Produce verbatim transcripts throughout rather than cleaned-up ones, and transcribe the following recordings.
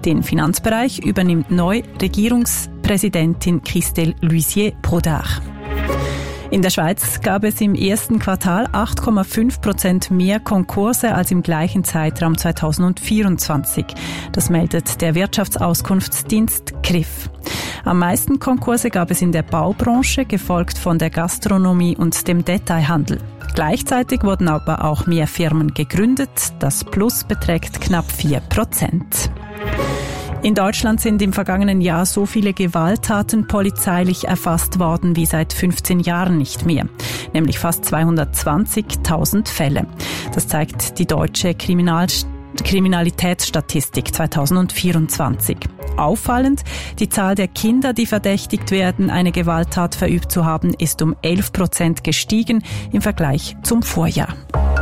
Den Finanzbereich übernimmt neu Regierungspräsidentin Christelle Luisier-Brodard. In der Schweiz gab es im ersten Quartal acht Komma fünf Prozent mehr Konkurse als im gleichen Zeitraum zweitausendvierundzwanzig. Das meldet der Wirtschaftsauskunftsdienst K R I F. Am meisten Konkurse gab es in der Baubranche, gefolgt von der Gastronomie und dem Detailhandel. Gleichzeitig wurden aber auch mehr Firmen gegründet. Das Plus beträgt knapp vier Prozent. In Deutschland sind im vergangenen Jahr so viele Gewalttaten polizeilich erfasst worden wie seit fünfzehn Jahren nicht mehr, nämlich fast zweihundertzwanzigtausend Fälle. Das zeigt die deutsche Kriminal- Kriminalitätsstatistik zweitausendvierundzwanzig. Auffallend, die Zahl der Kinder, die verdächtigt werden, eine Gewalttat verübt zu haben, ist um elf Prozent gestiegen im Vergleich zum Vorjahr.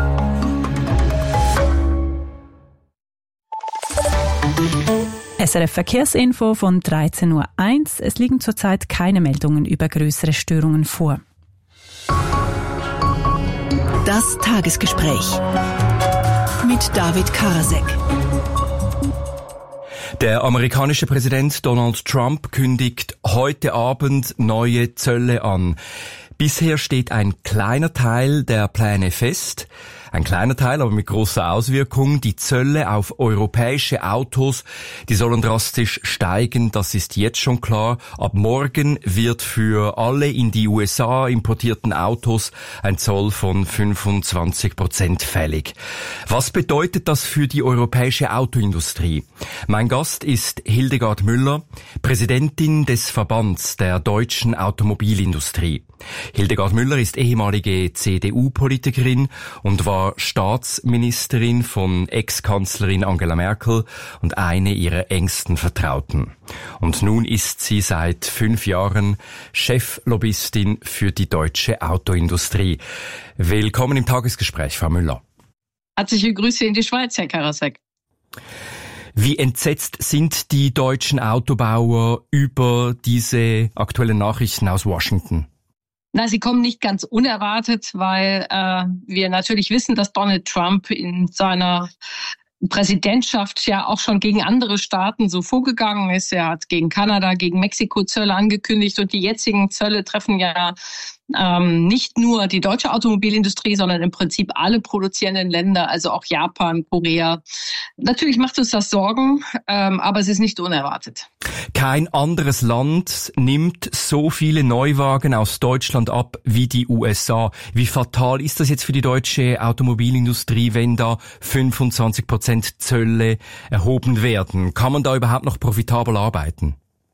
S R F Verkehrsinfo von dreizehn Uhr eins. Es liegen zurzeit keine Meldungen über größere Störungen vor. Das Tagesgespräch mit David Karasek. Der amerikanische Präsident Donald Trump kündigt heute Abend neue Zölle an. Bisher steht ein kleiner Teil der Pläne fest. Ein kleiner Teil, aber mit großer Auswirkung. Die Zölle auf europäische Autos, die sollen drastisch steigen, das ist jetzt schon klar. Ab morgen wird für alle in die U S A importierten Autos ein Zoll von fünfundzwanzig Prozent fällig. Was bedeutet das für die europäische Autoindustrie? Mein Gast ist Hildegard Müller, Präsidentin des Verbands der deutschen Automobilindustrie. Hildegard Müller ist ehemalige C D U-Politikerin und war Staatsministerin von Ex-Kanzlerin Angela Merkel und eine ihrer engsten Vertrauten. Und nun ist sie seit fünf Jahren Cheflobbyistin für die deutsche Autoindustrie. Willkommen im Tagesgespräch, Frau Müller. Herzliche Grüße in die Schweiz, Herr Karasek. Wie entsetzt sind die deutschen Autobauer über diese aktuellen Nachrichten aus Washington? Na, sie kommen nicht ganz unerwartet, weil äh, wir natürlich wissen, dass Donald Trump in seiner Präsidentschaft ja auch schon gegen andere Staaten so vorgegangen ist. Er hat gegen Kanada, gegen Mexiko Zölle angekündigt und die jetzigen Zölle treffen ja ähm, nicht nur die deutsche Automobilindustrie, sondern im Prinzip alle produzierenden Länder, also auch Japan, Korea. Natürlich macht uns das Sorgen, ähm, aber es ist nicht unerwartet. Kein anderes Land nimmt so viele Neuwagen aus Deutschland ab wie die U S A. Wie fatal ist das jetzt für die deutsche Automobilindustrie, wenn da fünfundzwanzig Prozent Zölle erhoben werden? Kann man da überhaupt noch profitabel arbeiten?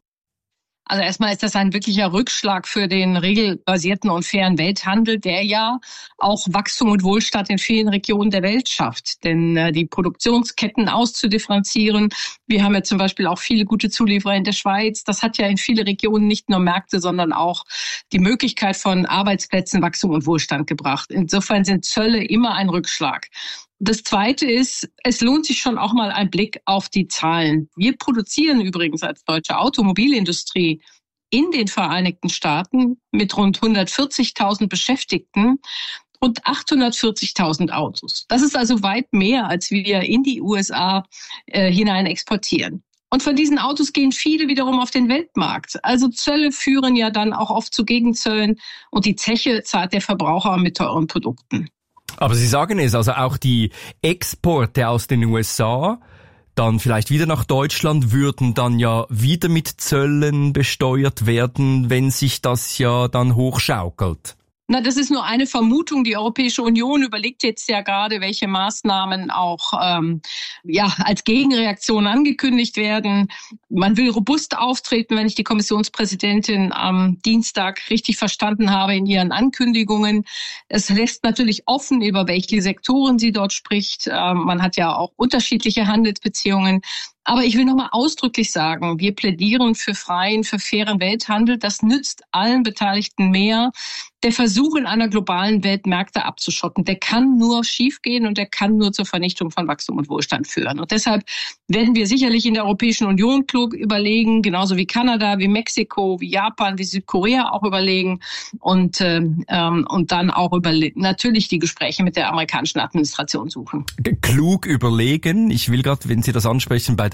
Also erstmal ist das ein wirklicher Rückschlag für den regelbasierten und fairen Welthandel, der ja auch Wachstum und Wohlstand in vielen Regionen der Welt schafft. Denn äh, die Produktionsketten auszudifferenzieren, wir haben ja zum Beispiel auch viele gute Zulieferer in der Schweiz, das hat ja in viele Regionen nicht nur Märkte, sondern auch die Möglichkeit von Arbeitsplätzen, Wachstum und Wohlstand gebracht. Insofern sind Zölle immer ein Rückschlag. Das Zweite ist, es lohnt sich schon auch mal ein Blick auf die Zahlen. Wir produzieren übrigens als deutsche Automobilindustrie in den Vereinigten Staaten mit rund hundertvierzigtausend Beschäftigten und achthundertvierzigtausend Autos. Das ist also weit mehr, als wir in die U S A äh, hinein exportieren. Und von diesen Autos gehen viele wiederum auf den Weltmarkt. Also Zölle führen ja dann auch oft zu Gegenzöllen und die Zeche zahlt der Verbraucher mit teuren Produkten. Aber Sie sagen es, also auch die Exporte aus den U S A, dann vielleicht wieder nach Deutschland, würden dann ja wieder mit Zöllen besteuert werden, wenn sich das ja dann hochschaukelt. Na, das ist nur eine Vermutung. Die Europäische Union überlegt jetzt ja gerade, welche Maßnahmen auch ähm, ja als Gegenreaktion angekündigt werden. Man will robust auftreten, wenn ich die Kommissionspräsidentin am Dienstag richtig verstanden habe in ihren Ankündigungen. Es lässt natürlich offen, über welche Sektoren sie dort spricht. Ähm, man hat ja auch unterschiedliche Handelsbeziehungen. Aber ich will nochmal ausdrücklich sagen, wir plädieren für freien, für fairen Welthandel. Das nützt allen Beteiligten mehr. Der Versuch, in einer globalen Welt Märkte abzuschotten, der kann nur schiefgehen und der kann nur zur Vernichtung von Wachstum und Wohlstand führen. Und deshalb werden wir sicherlich in der Europäischen Union klug überlegen, genauso wie Kanada, wie Mexiko, wie Japan, wie Südkorea auch überlegen und, ähm, und dann auch überle- natürlich die Gespräche mit der amerikanischen Administration suchen. Klug überlegen. Ich will gerade, wenn Sie das ansprechen, bei der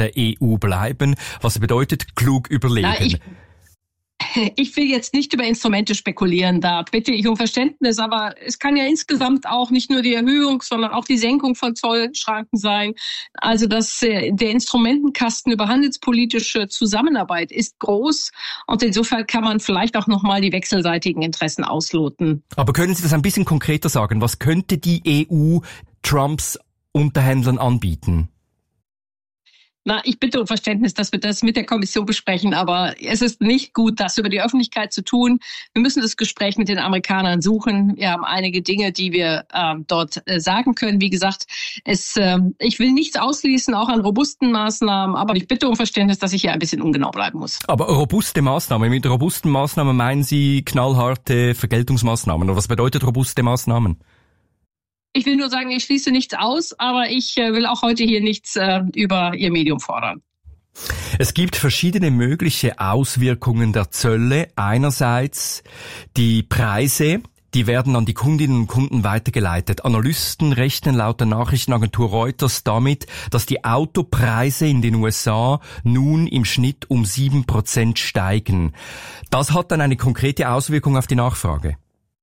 der E U bleiben. Was bedeutet klug überlegen? Na, ich Ich will jetzt nicht über Instrumente spekulieren, da bitte ich um Verständnis, aber es kann ja insgesamt auch nicht nur die Erhöhung, sondern auch die Senkung von Zollschranken sein. Also das, der Instrumentenkasten über handelspolitische Zusammenarbeit ist groß und insofern kann man vielleicht auch nochmal die wechselseitigen Interessen ausloten. Aber können Sie das ein bisschen konkreter sagen? Was könnte die E U Trumps Unterhändlern anbieten? Na, ich bitte um Verständnis, dass wir das mit der Kommission besprechen, aber es ist nicht gut, das über die Öffentlichkeit zu tun. Wir müssen das Gespräch mit den Amerikanern suchen. Wir haben einige Dinge, die wir äh, dort äh, sagen können. Wie gesagt, es, äh, ich will nichts ausschließen, auch an robusten Maßnahmen, aber ich bitte um Verständnis, dass ich hier ein bisschen ungenau bleiben muss. Aber robuste Maßnahmen, mit robusten Maßnahmen meinen Sie knallharte Vergeltungsmaßnahmen? Oder was bedeutet robuste Maßnahmen? Ich will nur sagen, ich schließe nichts aus, aber ich will auch heute hier nichts äh, über Ihr Medium fordern. Es gibt verschiedene mögliche Auswirkungen der Zölle. Einerseits die Preise, die werden an die Kundinnen und Kunden weitergeleitet. Analysten rechnen laut der Nachrichtenagentur Reuters damit, dass die Autopreise in den U S A nun im Schnitt um sieben Prozent steigen. Das hat dann eine konkrete Auswirkung auf die Nachfrage.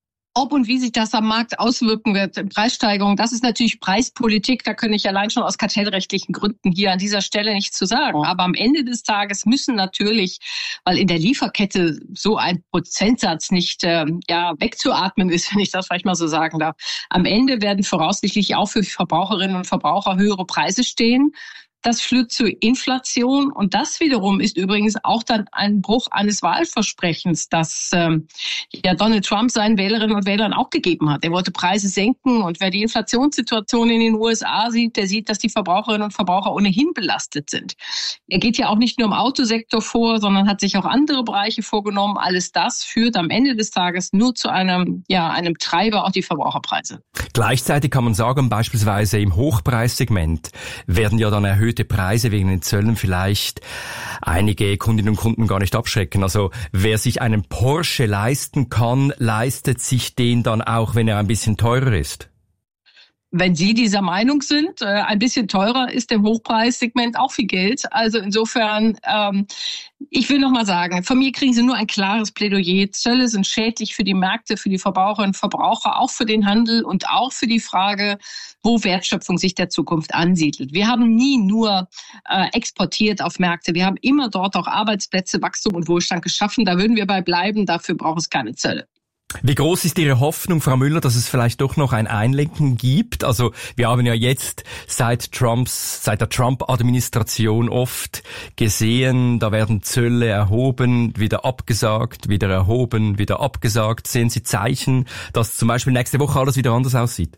Ob und wie sich das am Markt auswirken wird, Preissteigerung, das ist natürlich Preispolitik. Da kann ich allein schon aus kartellrechtlichen Gründen hier an dieser Stelle nichts zu sagen. Aber am Ende des Tages müssen natürlich, weil in der Lieferkette so ein Prozentsatz nicht äh, ja wegzuatmen ist, wenn ich das vielleicht mal so sagen darf. Am Ende werden voraussichtlich auch für Verbraucherinnen und Verbraucher höhere Preise stehen. Das führt zu Inflation und das wiederum ist übrigens auch dann ein Bruch eines Wahlversprechens, das ähm, ja Donald Trump seinen Wählerinnen und Wählern auch gegeben hat. Er wollte Preise senken und wer die Inflationssituation in den U S A sieht, der sieht, dass die Verbraucherinnen und Verbraucher ohnehin belastet sind. Er geht ja auch nicht nur im Autosektor vor, sondern hat sich auch andere Bereiche vorgenommen. Alles das führt am Ende des Tages nur zu einem, ja, einem Treiber auf die Verbraucherpreise. Gleichzeitig kann man sagen, beispielsweise im Hochpreissegment werden ja dann erhöhte Preise wegen den Zöllen vielleicht einige Kundinnen und Kunden gar nicht abschrecken. Also wer sich einen Porsche leisten kann, leistet sich den dann auch, wenn er ein bisschen teurer ist. Wenn Sie dieser Meinung sind, äh, ein bisschen teurer ist im Hochpreissegment auch viel Geld. Also insofern, ähm, ich will noch mal sagen, von mir kriegen Sie nur ein klares Plädoyer. Zölle sind schädlich für die Märkte, für die Verbraucherinnen und Verbraucher, auch für den Handel und auch für die Frage, wo Wertschöpfung sich der Zukunft ansiedelt. Wir haben nie nur äh, exportiert auf Märkte. Wir haben immer dort auch Arbeitsplätze, Wachstum und Wohlstand geschaffen. Da würden wir bei bleiben. Dafür braucht es keine Zölle. Wie groß ist Ihre Hoffnung, Frau Müller, dass es vielleicht doch noch ein Einlenken gibt? Also wir haben ja jetzt seit Trumps, seit der Trump-Administration oft gesehen, da werden Zölle erhoben, wieder abgesagt, wieder erhoben, wieder abgesagt. Sehen Sie Zeichen, dass zum Beispiel nächste Woche alles wieder anders aussieht?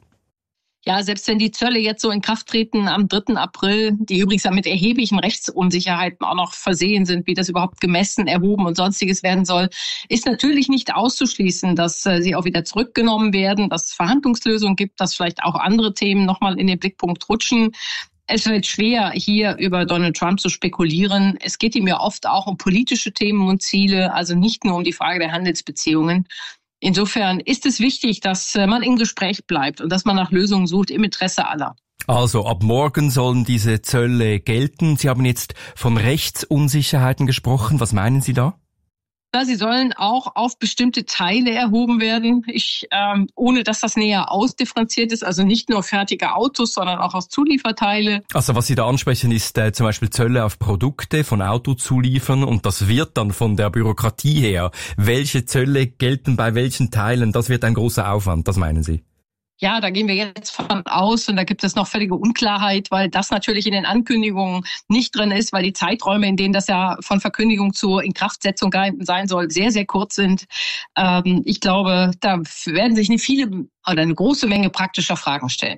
Ja, selbst wenn die Zölle jetzt so in Kraft treten am dritten April, die übrigens mit erheblichen Rechtsunsicherheiten auch noch versehen sind, wie das überhaupt gemessen, erhoben und sonstiges werden soll, ist natürlich nicht auszuschließen, dass äh, sie auch wieder zurückgenommen werden, dass es Verhandlungslösungen gibt, dass vielleicht auch andere Themen nochmal in den Blickpunkt rutschen. Es wird schwer, hier über Donald Trump zu spekulieren. Es geht ihm ja oft auch um politische Themen und Ziele, also nicht nur um die Frage der Handelsbeziehungen. Insofern ist es wichtig, dass man im Gespräch bleibt und dass man nach Lösungen sucht im Interesse aller. Also ab morgen sollen diese Zölle gelten. Sie haben jetzt von Rechtsunsicherheiten gesprochen. Was meinen Sie da? Ja, sie sollen auch auf bestimmte Teile erhoben werden, ich, ähm, ohne dass das näher ausdifferenziert ist, also nicht nur fertige Autos, sondern auch aus Zulieferteile. Also was Sie da ansprechen, ist äh, zum Beispiel Zölle auf Produkte von Autozulieferern und das wird dann von der Bürokratie her, welche Zölle gelten bei welchen Teilen, das wird ein großer Aufwand, das meinen Sie? Ja, da gehen wir jetzt von aus und da gibt es noch völlige Unklarheit, weil das natürlich in den Ankündigungen nicht drin ist, weil die Zeiträume, in denen das ja von Verkündigung zur Inkraftsetzung sein soll, sehr, sehr kurz sind. Ähm, ich glaube, da werden sich nicht viele oder eine große Menge praktischer Fragen stellen.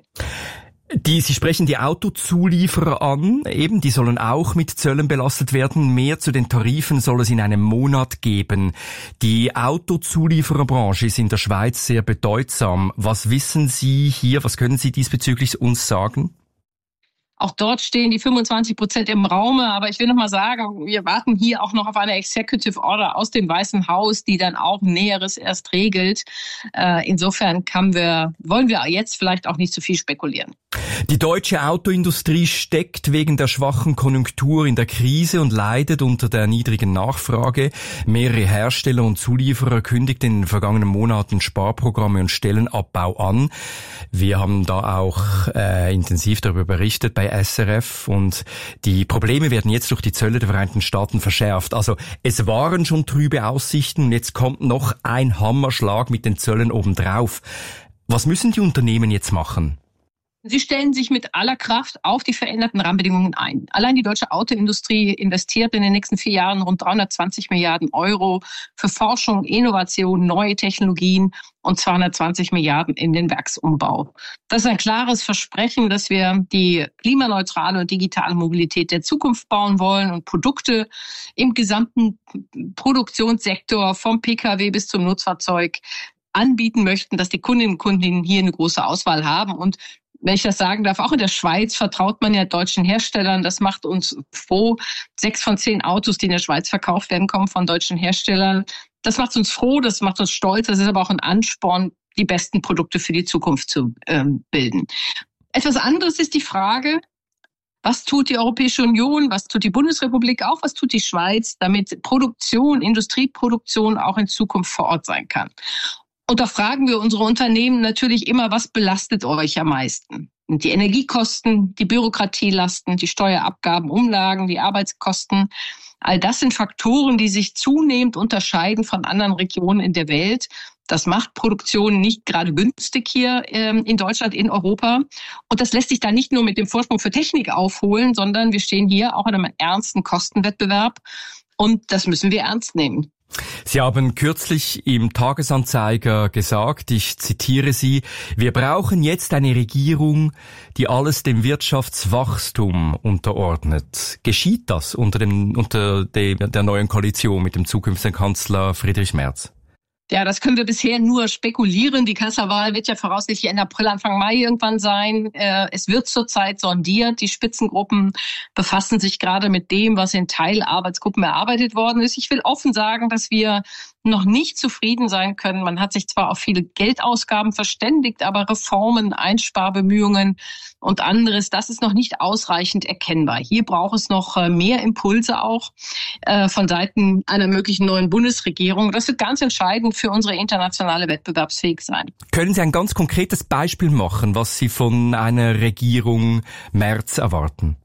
Die, Sie sprechen die Autozulieferer an, eben, die sollen auch mit Zöllen belastet werden. Mehr zu den Tarifen soll es in einem Monat geben. Die Autozuliefererbranche ist in der Schweiz sehr bedeutsam. Was wissen Sie hier, was können Sie diesbezüglich uns sagen? Auch dort stehen die fünfundzwanzig Prozent im Raume. Aber ich will noch mal sagen, wir warten hier auch noch auf eine Executive Order aus dem Weißen Haus, die dann auch Näheres erst regelt. Insofern kann wir, wollen wir jetzt vielleicht auch nicht zu viel spekulieren. Die deutsche Autoindustrie steckt wegen der schwachen Konjunktur in der Krise und leidet unter der niedrigen Nachfrage. Mehrere Hersteller und Zulieferer kündigten in den vergangenen Monaten Sparprogramme und Stellenabbau an. Wir haben da auch äh, intensiv darüber berichtet bei S R F und die Probleme werden jetzt durch die Zölle der Vereinigten Staaten verschärft. Also es waren schon trübe Aussichten und jetzt kommt noch ein Hammerschlag mit den Zöllen obendrauf. Was müssen die Unternehmen jetzt machen? Sie stellen sich mit aller Kraft auf die veränderten Rahmenbedingungen ein. Allein die deutsche Autoindustrie investiert in den nächsten vier Jahren rund dreihundertzwanzig Milliarden Euro für Forschung, Innovation, neue Technologien und zweihundertzwanzig Milliarden in den Werksumbau. Das ist ein klares Versprechen, dass wir die klimaneutrale und digitale Mobilität der Zukunft bauen wollen und Produkte im gesamten Produktionssektor vom Pkw bis zum Nutzfahrzeug anbieten möchten, dass die Kundinnen und Kunden hier eine große Auswahl haben. Und wenn ich das sagen darf, auch in der Schweiz vertraut man ja deutschen Herstellern. Das macht uns froh. Sechs von zehn Autos, die in der Schweiz verkauft werden, kommen von deutschen Herstellern. Das macht uns froh, das macht uns stolz. Das ist aber auch ein Ansporn, die besten Produkte für die Zukunft zu ähm, bilden. Etwas anderes ist die Frage, was tut die Europäische Union, was tut die Bundesrepublik, auch was tut die Schweiz, damit Produktion, Industrieproduktion auch in Zukunft vor Ort sein kann. Und da fragen wir unsere Unternehmen natürlich immer, was belastet euch am meisten? Die Energiekosten, die Bürokratielasten, die Steuerabgaben, Umlagen, die Arbeitskosten. All das sind Faktoren, die sich zunehmend unterscheiden von anderen Regionen in der Welt. Das macht Produktion nicht gerade günstig hier ähm, in Deutschland, in Europa. Und das lässt sich dann nicht nur mit dem Vorsprung für Technik aufholen, sondern wir stehen hier auch in einem ernsten Kostenwettbewerb. Und das müssen wir ernst nehmen. Sie haben kürzlich im Tagesanzeiger gesagt, ich zitiere Sie, wir brauchen jetzt eine Regierung, die alles dem Wirtschaftswachstum unterordnet. Geschieht das unter dem, unter der, der neuen Koalition mit dem zukünftigen Kanzler Friedrich Merz? Ja, das können wir bisher nur spekulieren. Die Kanzlerwahl wird ja voraussichtlich Ende April, Anfang Mai irgendwann sein. Es wird zurzeit sondiert. Die Spitzengruppen befassen sich gerade mit dem, was in Teilarbeitsgruppen erarbeitet worden ist. Ich will offen sagen, dass wir noch nicht zufrieden sein können. Man hat sich zwar auf viele Geldausgaben verständigt, aber Reformen, Einsparbemühungen und anderes, das ist noch nicht ausreichend erkennbar. Hier braucht es noch mehr Impulse auch von Seiten einer möglichen neuen Bundesregierung. Das wird ganz entscheidend für unsere internationale Wettbewerbsfähigkeit sein. Können Sie ein ganz konkretes Beispiel machen, was Sie von einer Regierung Merz erwarten?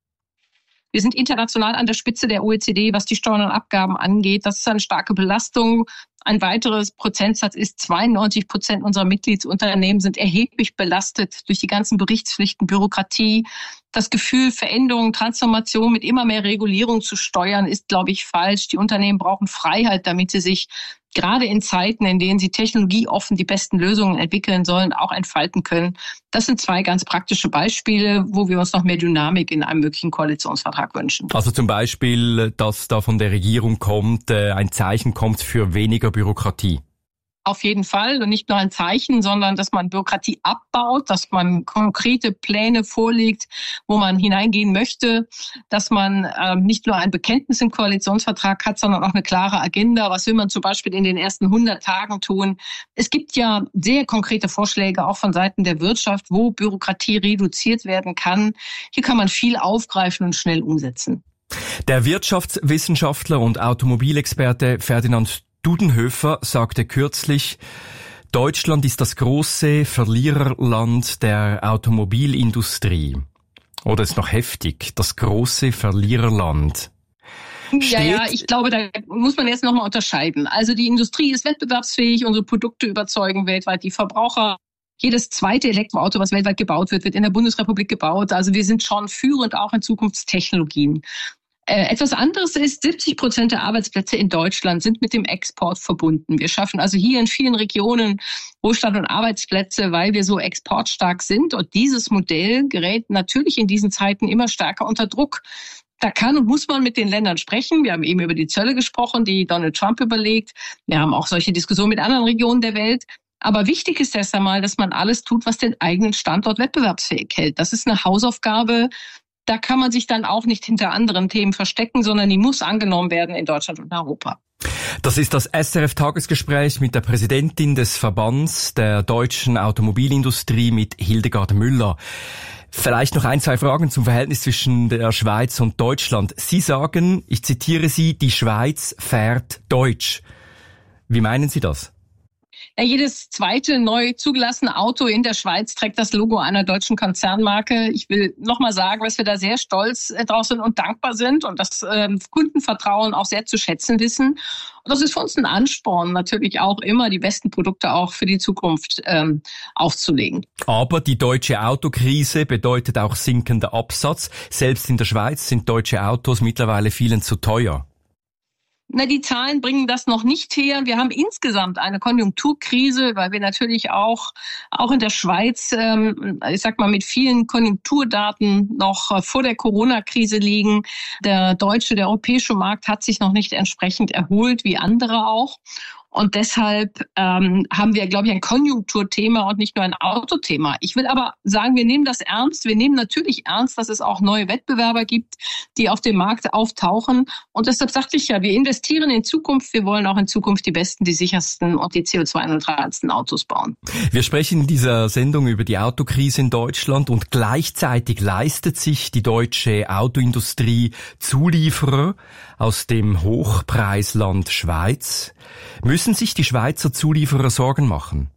Wir sind international an der Spitze der O E C D, was die Steuern und Abgaben angeht. Das ist eine starke Belastung. Ein weiteres Prozentsatz ist, zweiundneunzig Prozent unserer Mitgliedsunternehmen sind erheblich belastet durch die ganzen Berichtspflichten, Bürokratie. Das Gefühl, Veränderung, Transformation mit immer mehr Regulierung zu steuern, ist, glaube ich, falsch. Die Unternehmen brauchen Freiheit, damit sie sich gerade in Zeiten, in denen sie technologieoffen die besten Lösungen entwickeln sollen, auch entfalten können. Das sind zwei ganz praktische Beispiele, wo wir uns noch mehr Dynamik in einem möglichen Koalitionsvertrag wünschen. Also zum Beispiel, dass da von der Regierung kommt, ein Zeichen kommt für weniger Bürokratie. Auf jeden Fall. Und nicht nur ein Zeichen, sondern dass man Bürokratie abbaut, dass man konkrete Pläne vorlegt, wo man hineingehen möchte, dass man ähm, nicht nur ein Bekenntnis im Koalitionsvertrag hat, sondern auch eine klare Agenda. Was will man zum Beispiel in den ersten hundert Tagen tun? Es gibt ja sehr konkrete Vorschläge, auch von Seiten der Wirtschaft, wo Bürokratie reduziert werden kann. Hier kann man viel aufgreifen und schnell umsetzen. Der Wirtschaftswissenschaftler und Automobilexperte Ferdinand Dudenhöfer sagte kürzlich, Deutschland ist das große Verliererland der Automobilindustrie. Oder ist noch heftig, das große Verliererland. Ja, ja, ich glaube, da muss man jetzt nochmal unterscheiden. Also die Industrie ist wettbewerbsfähig, unsere Produkte überzeugen weltweit die Verbraucher. Jedes zweite Elektroauto, was weltweit gebaut wird, wird in der Bundesrepublik gebaut. Also wir sind schon führend auch in Zukunftstechnologien. Äh, etwas anderes ist, siebzig Prozent der Arbeitsplätze in Deutschland sind mit dem Export verbunden. Wir schaffen also hier in vielen Regionen Wohlstand und Arbeitsplätze, weil wir so exportstark sind. Und dieses Modell gerät natürlich in diesen Zeiten immer stärker unter Druck. Da kann und muss man mit den Ländern sprechen. Wir haben eben über die Zölle gesprochen, die Donald Trump überlegt. Wir haben auch solche Diskussionen mit anderen Regionen der Welt. Aber wichtig ist erst einmal, dass man alles tut, was den eigenen Standort wettbewerbsfähig hält. Das ist eine Hausaufgabe. Da kann man sich dann auch nicht hinter anderen Themen verstecken, sondern die muss angenommen werden in Deutschland und Europa. Das ist das S R F-Tagesgespräch mit der Präsidentin des Verbands der deutschen Automobilindustrie, mit Hildegard Müller. Vielleicht noch ein, zwei Fragen zum Verhältnis zwischen der Schweiz und Deutschland. Sie sagen, ich zitiere Sie, die Schweiz fährt deutsch. Wie meinen Sie das? Ja, jedes zweite neu zugelassene Auto in der Schweiz trägt das Logo einer deutschen Konzernmarke. Ich will nochmal sagen, dass wir da sehr stolz drauf sind und dankbar sind und das ähm, Kundenvertrauen auch sehr zu schätzen wissen. Und das ist für uns ein Ansporn, natürlich auch immer die besten Produkte auch für die Zukunft ähm, aufzulegen. Aber die deutsche Autokrise bedeutet auch sinkender Absatz. Selbst in der Schweiz sind deutsche Autos mittlerweile vielen zu teuer. Na, die Zahlen bringen das noch nicht her. Wir haben insgesamt eine Konjunkturkrise, weil wir natürlich auch auch in der Schweiz, ähm, ich sag mal, mit vielen Konjunkturdaten noch vor der Corona-Krise liegen. Der deutsche, der europäische Markt hat sich noch nicht entsprechend erholt, wie andere auch. Und deshalb ähm, haben wir, glaube ich, ein Konjunkturthema und nicht nur ein Autothema. Ich will aber sagen, wir nehmen das ernst. Wir nehmen natürlich ernst, dass es auch neue Wettbewerber gibt, die auf dem Markt auftauchen. Und deshalb sagte ich ja, wir investieren in Zukunft. Wir wollen auch in Zukunft die besten, die sichersten und die C O zwei neutralsten Autos bauen. Wir sprechen in dieser Sendung über die Autokrise in Deutschland und gleichzeitig leistet sich die deutsche Autoindustrie Zulieferer aus dem Hochpreisland Schweiz. Müssen sich die Schweizer Zulieferer Sorgen machen?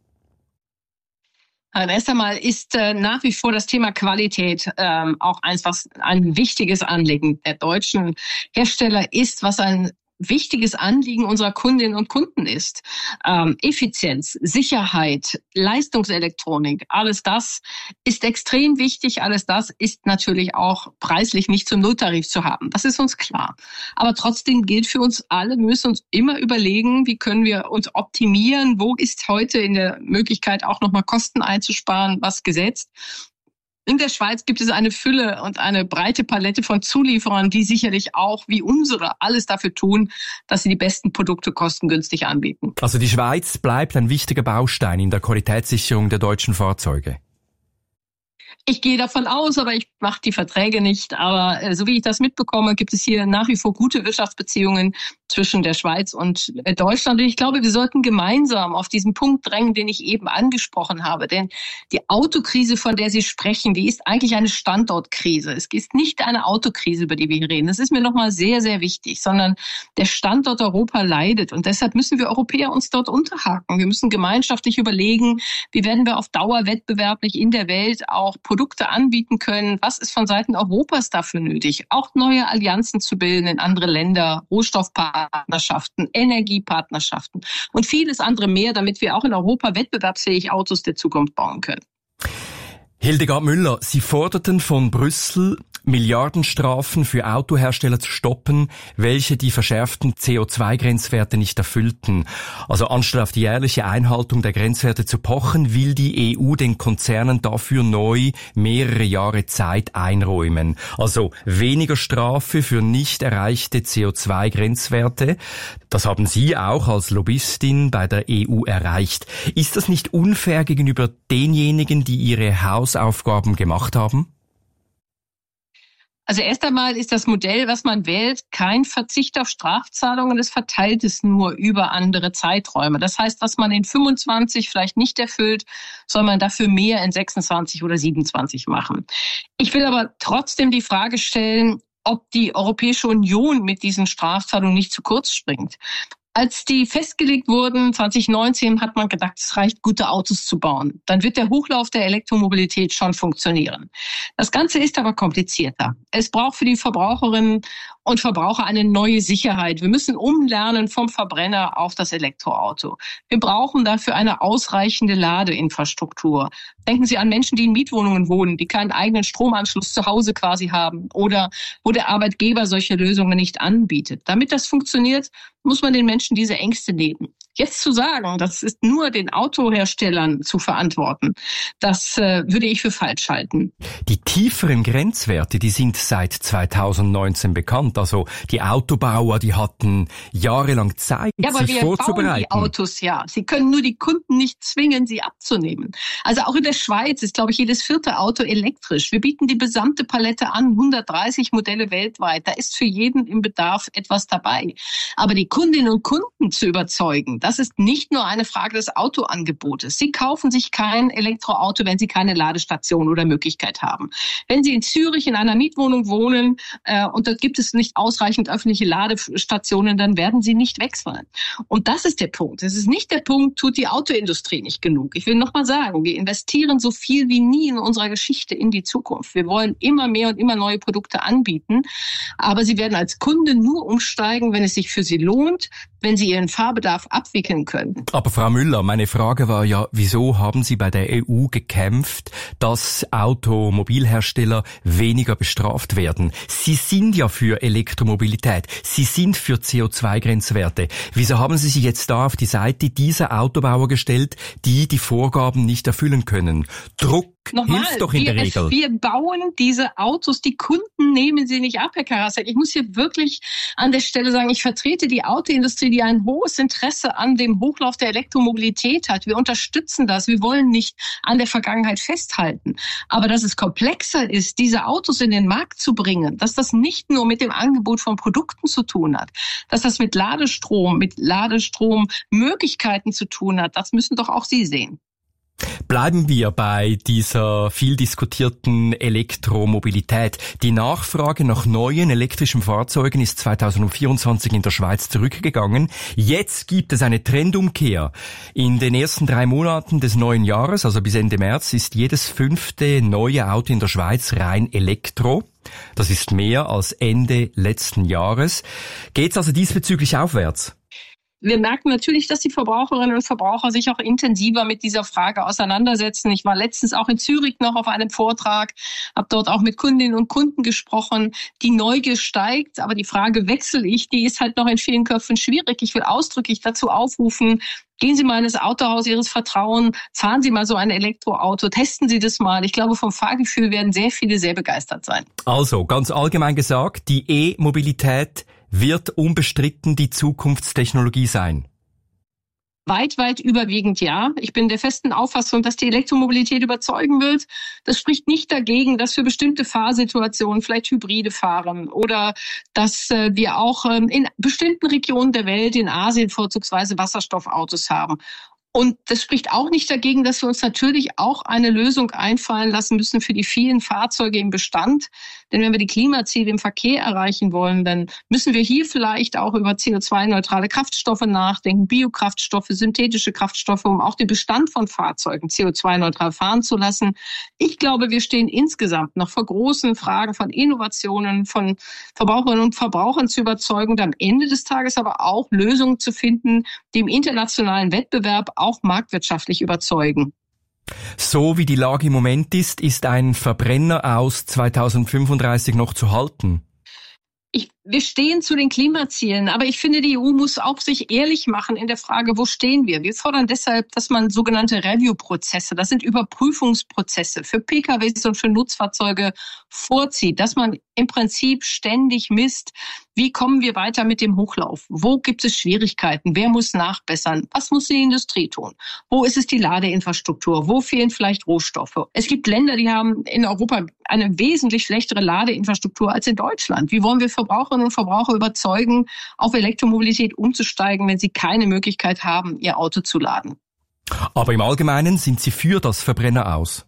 Also erst einmal ist äh, nach wie vor das Thema Qualität ähm, auch eins, was ein wichtiges Anliegen der deutschen Hersteller ist, was ein wichtiges Anliegen unserer Kundinnen und Kunden ist. Ähm, Effizienz, Sicherheit, Leistungselektronik, alles das ist extrem wichtig. Alles das ist natürlich auch preislich nicht zum Nulltarif zu haben. Das ist uns klar. Aber trotzdem gilt für uns alle, wir müssen uns immer überlegen, wie können wir uns optimieren, wo ist heute in der Möglichkeit auch nochmal Kosten einzusparen, was gesetzt. In der Schweiz gibt es eine Fülle und eine breite Palette von Zulieferern, die sicherlich auch wie unsere alles dafür tun, dass sie die besten Produkte kostengünstig anbieten. Also die Schweiz bleibt ein wichtiger Baustein in der Qualitätssicherung der deutschen Fahrzeuge. Ich gehe davon aus, aber ich mache die Verträge nicht. Aber äh, so wie ich das mitbekomme, gibt es hier nach wie vor gute Wirtschaftsbeziehungen zwischen der Schweiz und äh, Deutschland. Und ich glaube, wir sollten gemeinsam auf diesen Punkt drängen, den ich eben angesprochen habe. Denn die Autokrise, von der Sie sprechen, die ist eigentlich eine Standortkrise. Es ist nicht eine Autokrise, über die wir hier reden. Das ist mir nochmal sehr, sehr wichtig, sondern der Standort Europa leidet. Und deshalb müssen wir Europäer uns dort unterhaken. Wir müssen gemeinschaftlich überlegen, wie werden wir auf Dauer wettbewerblich in der Welt auch Produkte anbieten können. Was ist von Seiten Europas dafür nötig? Auch neue Allianzen zu bilden in andere Länder, Rohstoffpartnerschaften, Energiepartnerschaften und vieles andere mehr, damit wir auch in Europa wettbewerbsfähig Autos der Zukunft bauen können. Hildegard Müller, Sie forderten von Brüssel, Milliardenstrafen für Autohersteller zu stoppen, welche die verschärften C O zwei Grenzwerte nicht erfüllten. Also anstatt auf die jährliche Einhaltung der Grenzwerte zu pochen, will die E U den Konzernen dafür neu mehrere Jahre Zeit einräumen. Also weniger Strafe für nicht erreichte C O zwei Grenzwerte. Das haben Sie auch als Lobbyistin bei der E U erreicht. Ist das nicht unfair gegenüber denjenigen, die ihre Hausaufgaben gemacht haben? Also erst einmal ist das Modell, was man wählt, kein Verzicht auf Strafzahlungen. Es verteilt es nur über andere Zeiträume. Das heißt, was man in fünfundzwanzig vielleicht nicht erfüllt, soll man dafür mehr in sechsundzwanzig oder siebenundzwanzig machen. Ich will aber trotzdem die Frage stellen, ob die Europäische Union mit diesen Strafzahlungen nicht zu kurz springt. Als die festgelegt wurden, zwanzig neunzehn, hat man gedacht, es reicht, gute Autos zu bauen. Dann wird der Hochlauf der Elektromobilität schon funktionieren. Das Ganze ist aber komplizierter. Es braucht für die Verbraucherinnen und Verbraucher eine neue Sicherheit. Wir müssen umlernen vom Verbrenner auf das Elektroauto. Wir brauchen dafür eine ausreichende Ladeinfrastruktur. Denken Sie an Menschen, die in Mietwohnungen wohnen, die keinen eigenen Stromanschluss zu Hause quasi haben oder wo der Arbeitgeber solche Lösungen nicht anbietet. Damit das funktioniert, muss man den Menschen diese Ängste nehmen. Jetzt zu sagen, das ist nur den Autoherstellern zu verantworten, das äh, würde ich für falsch halten. Die tieferen Grenzwerte, die sind seit zweitausendneunzehn bekannt. Also die Autobauer, die hatten jahrelang Zeit, ja, aber sich wir vorzubereiten. Bauen die Autos, ja. Sie können nur die Kunden nicht zwingen, sie abzunehmen. Also auch in der Schweiz ist, glaube ich, jedes vierte Auto elektrisch. Wir bieten die gesamte Palette an, hundertdreißig Modelle weltweit. Da ist für jeden im Bedarf etwas dabei. Aber die Kundinnen und Kunden zu überzeugen, Das ist nicht nur eine Frage des Autoangebotes. Sie kaufen sich kein Elektroauto, wenn Sie keine Ladestation oder Möglichkeit haben. Wenn Sie in Zürich in einer Mietwohnung wohnen äh, und dort gibt es nicht ausreichend öffentliche Ladestationen, dann werden Sie nicht wechseln. Und das ist der Punkt. Es ist nicht der Punkt, tut die Autoindustrie nicht genug. Ich will noch mal sagen, wir investieren so viel wie nie in unserer Geschichte in die Zukunft. Wir wollen immer mehr und immer neue Produkte anbieten, aber Sie werden als Kunde nur umsteigen, wenn es sich für Sie lohnt, wenn Sie Ihren Fahrbedarf abwickeln können. Aber Frau Müller, meine Frage war ja, wieso haben Sie bei der E U gekämpft, dass Automobilhersteller weniger bestraft werden? Sie sind ja für Elektromobilität, Sie sind für C O zwei Grenzwerte. Wieso haben Sie sich jetzt da auf die Seite dieser Autobauer gestellt, die die Vorgaben nicht erfüllen können? Druck Nochmal, hilft doch in wir, der Regel. Wir bauen diese Autos, die Kunden nehmen sie nicht ab, Herr Karasek. Ich muss hier wirklich an der Stelle sagen, ich vertrete die Autoindustrie, die ein hohes Interesse an dem Hochlauf der Elektromobilität hat. Wir unterstützen das. Wir wollen nicht an der Vergangenheit festhalten. Aber dass es komplexer ist, diese Autos in den Markt zu bringen, dass das nicht nur mit dem Angebot von Produkten zu tun hat, dass das mit Ladestrom, mit Ladestrommöglichkeiten zu tun hat, das müssen doch auch Sie sehen. Bleiben wir bei dieser viel diskutierten Elektromobilität. Die Nachfrage nach neuen elektrischen Fahrzeugen ist zweitausendvierundzwanzig in der Schweiz zurückgegangen. Jetzt gibt es eine Trendumkehr. In den ersten drei Monaten des neuen Jahres, also bis Ende März, ist jedes fünfte neue Auto in der Schweiz rein Elektro. Das ist mehr als Ende letzten Jahres. Geht's also diesbezüglich aufwärts? Wir merken natürlich, dass die Verbraucherinnen und Verbraucher sich auch intensiver mit dieser Frage auseinandersetzen. Ich war letztens auch in Zürich noch auf einem Vortrag, habe dort auch mit Kundinnen und Kunden gesprochen. Die Neugier steigt, aber die Frage, wechsle ich, die ist halt noch in vielen Köpfen schwierig. Ich will ausdrücklich dazu aufrufen, gehen Sie mal in das Autohaus Ihres Vertrauens, fahren Sie mal so ein Elektroauto, testen Sie das mal. Ich glaube, vom Fahrgefühl werden sehr viele sehr begeistert sein. Also, ganz allgemein gesagt, die E-Mobilität wird unbestritten die Zukunftstechnologie sein. Weit, weit überwiegend ja. Ich bin der festen Auffassung, dass die Elektromobilität überzeugen wird. Das spricht nicht dagegen, dass für bestimmte Fahrsituationen vielleicht Hybride fahren oder dass wir auch in bestimmten Regionen der Welt, in Asien vorzugsweise Wasserstoffautos haben. Und das spricht auch nicht dagegen, dass wir uns natürlich auch eine Lösung einfallen lassen müssen für die vielen Fahrzeuge im Bestand. Denn wenn wir die Klimaziele im Verkehr erreichen wollen, dann müssen wir hier vielleicht auch über C O zwei neutrale Kraftstoffe nachdenken, Biokraftstoffe, synthetische Kraftstoffe, um auch den Bestand von Fahrzeugen C O zwei neutral fahren zu lassen. Ich glaube, wir stehen insgesamt noch vor großen Fragen von Innovationen, von Verbraucherinnen und Verbrauchern zu überzeugen und am Ende des Tages aber auch Lösungen zu finden, die im internationalen Wettbewerb auch marktwirtschaftlich überzeugen. So wie die Lage im Moment ist, ist ein Verbrenner aus zweitausendfünfunddreißig noch zu halten. Ich, wir stehen zu den Klimazielen, aber ich finde, die E U muss auch sich ehrlich machen in der Frage, wo stehen wir? Wir fordern deshalb, dass man sogenannte Review-Prozesse, das sind Überprüfungsprozesse für P K Ws und für Nutzfahrzeuge vorzieht, dass man im Prinzip ständig misst, wie kommen wir weiter mit dem Hochlauf? Wo gibt es Schwierigkeiten? Wer muss nachbessern? Was muss die Industrie tun? Wo ist es die Ladeinfrastruktur? Wo fehlen vielleicht Rohstoffe? Es gibt Länder, die haben in Europa eine wesentlich schlechtere Ladeinfrastruktur als in Deutschland. Wie wollen wir Verbraucherinnen und Verbraucher überzeugen, auf Elektromobilität umzusteigen, wenn sie keine Möglichkeit haben, ihr Auto zu laden? Aber im Allgemeinen sind Sie für das Verbrenner aus?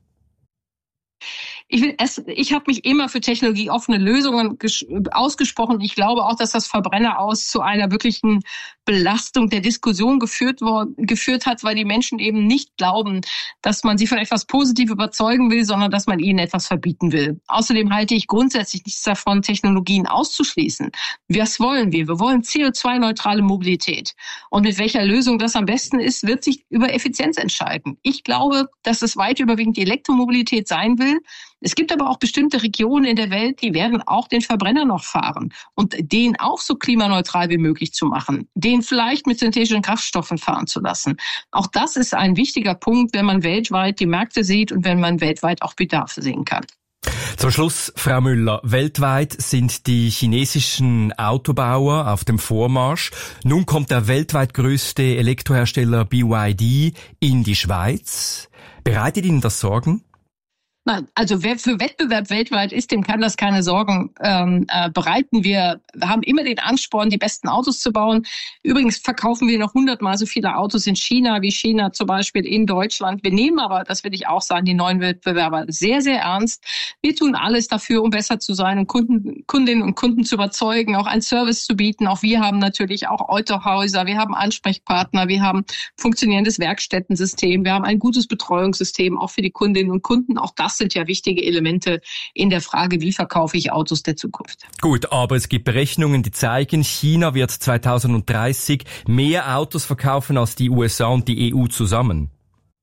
Ich, will es, ich habe mich immer für technologieoffene Lösungen ges- ausgesprochen. Ich glaube auch, dass das Verbrenner aus zu einer wirklichen Belastung der Diskussion geführt, worden, geführt hat, weil die Menschen eben nicht glauben, dass man sie von etwas positiv überzeugen will, sondern dass man ihnen etwas verbieten will. Außerdem halte ich grundsätzlich nichts davon, Technologien auszuschließen. Was wollen wir? Wir wollen C O zwei neutrale Mobilität. Und mit welcher Lösung das am besten ist, wird sich über Effizienz entscheiden. Ich glaube, dass es weit überwiegend die Elektromobilität sein will. Es gibt aber auch bestimmte Regionen in der Welt, die werden auch den Verbrenner noch fahren und den auch so klimaneutral wie möglich zu machen, den vielleicht mit synthetischen Kraftstoffen fahren zu lassen. Auch das ist ein wichtiger Punkt, wenn man weltweit die Märkte sieht und wenn man weltweit auch Bedarfe sehen kann. Zum Schluss, Frau Müller, weltweit sind die chinesischen Autobauer auf dem Vormarsch. Nun kommt der weltweit größte Elektrohersteller B Y D in die Schweiz. Bereitet Ihnen das Sorgen? Also wer für Wettbewerb weltweit ist, dem kann das keine Sorgen ähm, äh, bereiten. Wir haben immer den Ansporn, die besten Autos zu bauen. Übrigens verkaufen wir noch hundertmal so viele Autos in China wie China zum Beispiel in Deutschland. Wir nehmen aber, das will ich auch sagen, die neuen Wettbewerber sehr, sehr ernst. Wir tun alles dafür, um besser zu sein und Kunden, Kundinnen und Kunden zu überzeugen, auch einen Service zu bieten. Auch wir haben natürlich auch Autohäuser, wir haben Ansprechpartner, wir haben funktionierendes Werkstättensystem, wir haben ein gutes Betreuungssystem auch für die Kundinnen und Kunden. Auch das sind ja wichtige Elemente in der Frage, wie verkaufe ich Autos der Zukunft. Gut, aber es gibt Berechnungen, die zeigen, China wird zweitausenddreißig mehr Autos verkaufen als die U S A und die E U zusammen.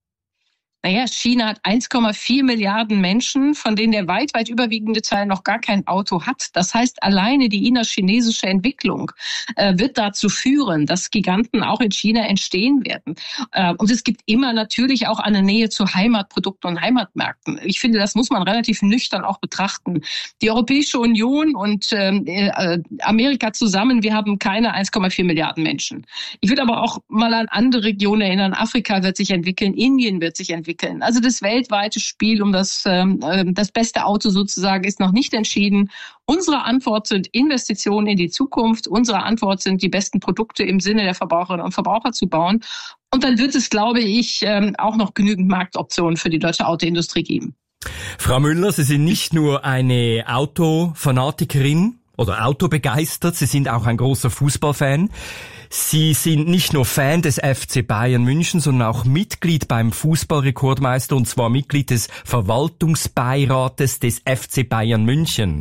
Naja, China hat eins Komma vier Milliarden Menschen, von denen der weit, weit überwiegende Teil noch gar kein Auto hat. Das heißt, alleine die innerchinesische Entwicklung äh, wird dazu führen, dass Giganten auch in China entstehen werden. Äh, und es gibt immer natürlich auch eine Nähe zu Heimatprodukten und Heimatmärkten. Ich finde, das muss man relativ nüchtern auch betrachten. Die Europäische Union und äh, Amerika zusammen, wir haben keine eins Komma vier Milliarden Menschen. Ich würde aber auch mal an andere Regionen erinnern. Afrika wird sich entwickeln, Indien wird sich entwickeln. Also das weltweite Spiel um das, ähm, das beste Auto sozusagen ist noch nicht entschieden. Unsere Antwort sind Investitionen in die Zukunft. Unsere Antwort sind, die besten Produkte im Sinne der Verbraucherinnen und Verbraucher zu bauen. Und dann wird es, glaube ich, ähm, auch noch genügend Marktoptionen für die deutsche Autoindustrie geben. Frau Müller, Sie sind nicht nur eine Autofanatikerin oder autobegeistert, Sie sind auch ein großer Fußballfan. Sie sind nicht nur Fan des F C Bayern München, sondern auch Mitglied beim Fußballrekordmeister, und zwar Mitglied des Verwaltungsbeirates des F C Bayern München.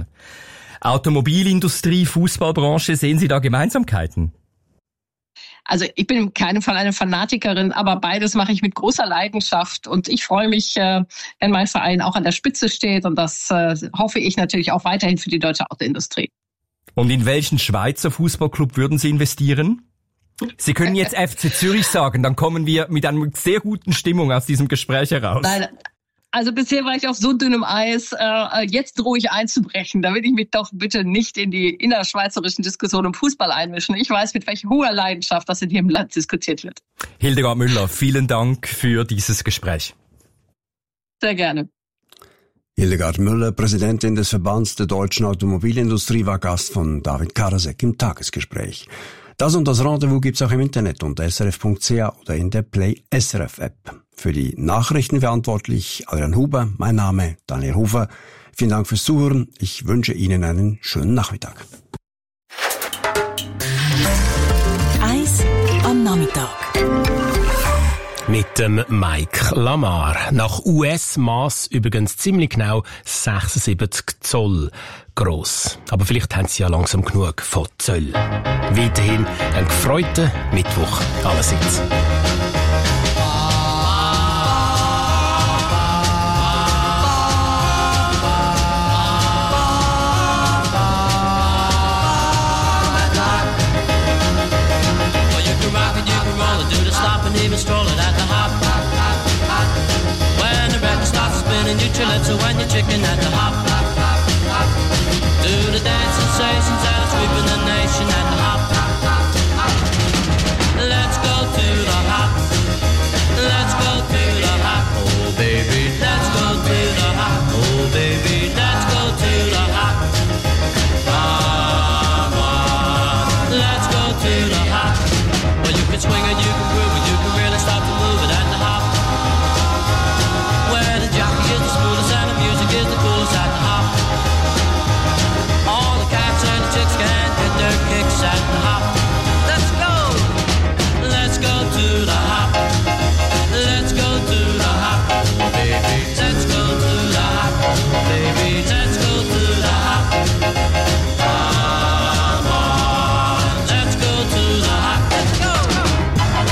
Automobilindustrie, Fußballbranche, sehen Sie da Gemeinsamkeiten? Also ich bin in keinem Fall eine Fanatikerin, aber beides mache ich mit großer Leidenschaft, und ich freue mich, äh, wenn mein Verein auch an der Spitze steht, und das äh, hoffe ich natürlich auch weiterhin für die deutsche Autoindustrie. Und in welchen Schweizer Fußballclub würden Sie investieren? Sie können jetzt F C Zürich sagen, dann kommen wir mit einer sehr guten Stimmung aus diesem Gespräch heraus. Nein, also bisher war ich auf so dünnem Eis, äh, jetzt drohe ich einzubrechen. Da will ich mich doch bitte nicht in die innerschweizerischen Diskussionen um Fußball einmischen. Ich weiß, mit welcher hoher Leidenschaft das in jedem Land diskutiert wird. Hildegard Müller, vielen Dank für dieses Gespräch. Sehr gerne. Hildegard Müller, Präsidentin des Verbands der deutschen Automobilindustrie, war Gast von David Karasek im Tagesgespräch. Das und das Rendezvous gibt's auch im Internet unter s r f punkt c h oder in der Play S R F App. Für die Nachrichten verantwortlich Adrian Huber, mein Name Daniel Hofer. Vielen Dank fürs Zuhören. Ich wünsche Ihnen einen schönen Nachmittag. Eis am Nachmittag. Mit dem Mike Lamar. Nach U S-Maß übrigens ziemlich genau sechsundsiebzig Zoll gross. Aber vielleicht haben Sie ja langsam genug von Zöll. Weiterhin einen gefreuten Mittwoch allerseits. Even strolling at the hop, hop, hop, hop. When the record starts spinning, you chill it, so when you're chicken at the hop, hop, hop, hop. Do the dance sensations that are sweeping the nation at the hop, hop, hop, hop. Let's go to the hop, let's go to the hop, oh baby. Let's go to the hop, oh baby. Let's go to the hop, come on. Let's go to the hop. Well, you can swing it, you can groove it, you can really start to move it at the hop. Where the jockey is the smoothest and the music is the coolest at the hop. All the cats and the chicks can get their kicks at the hop. Let's go! Let's go to the hop. Let's go to the hop, oh baby. Let's go to the hop, oh baby. Let's go to the hop. Come on, let's go to the hop. Let's go!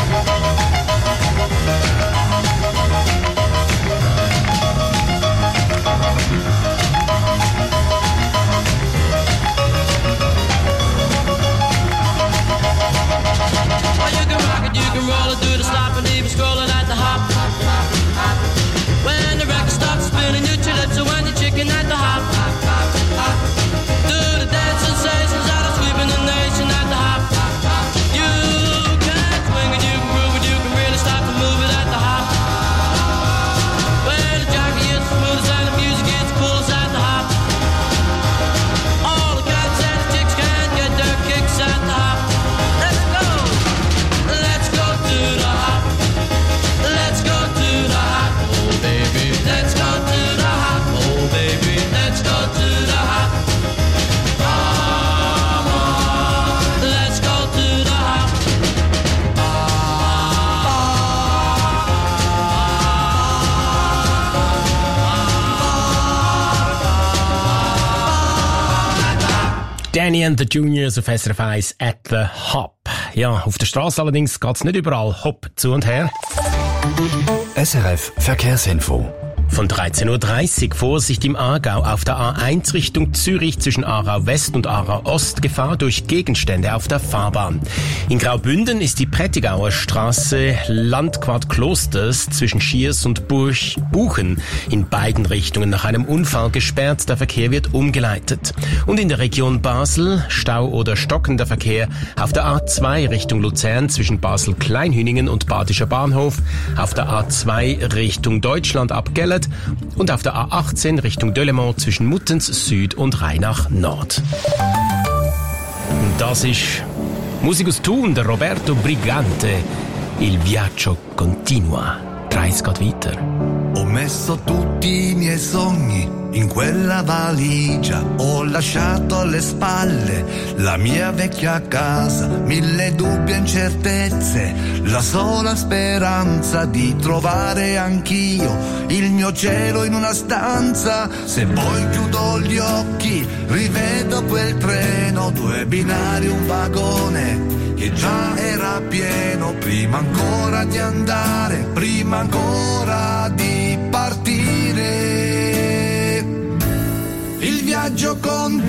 Danny and the Juniors auf S R F eins at the Hop. Ja, auf der Straße allerdings geht's nicht überall Hop zu und her. S R F Verkehrsinfo. Von dreizehn Uhr dreißig Vorsicht im Aargau auf der A eins Richtung Zürich zwischen Aarau West und Aarau Ost, Gefahr durch Gegenstände auf der Fahrbahn. In Graubünden ist die Prättigauer Straße Landquart Klosters zwischen Schiers und Burch Buchen in beiden Richtungen nach einem Unfall gesperrt. Der Verkehr wird umgeleitet. Und in der Region Basel Stau oder stockender Verkehr auf der A zwei Richtung Luzern zwischen Basel-Kleinhüningen und Badischer Bahnhof, auf der A zwei Richtung Deutschland ab Gellert und auf der A achtzehn Richtung Delemont zwischen Muttens Süd und Rheinach Nord. Und das ist Musik aus Thun, der Roberto Brigante. Il viaggio continua. Die Reise geht weiter. Ho messo tutti i miei sogni in quella valigia, ho lasciato alle spalle la mia vecchia casa, mille dubbi e incertezze, la sola speranza di trovare anch'io il mio cielo in una stanza. Se poi chiudo gli occhi rivedo quel treno, due binari, un vagone che già era pieno, prima ancora di andare, prima ancora di partire. Il viaggio continua,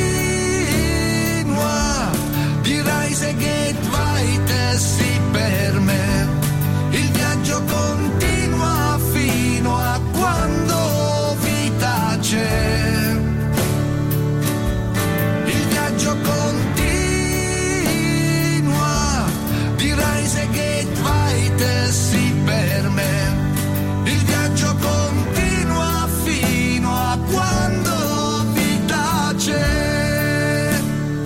die Reise geht weiter, sì per me. Il viaggio continua fino a quando vita c'è. Il viaggio continua, die Reise geht weiter, sì per me. Il viaggio continua fino a quando vita c'è.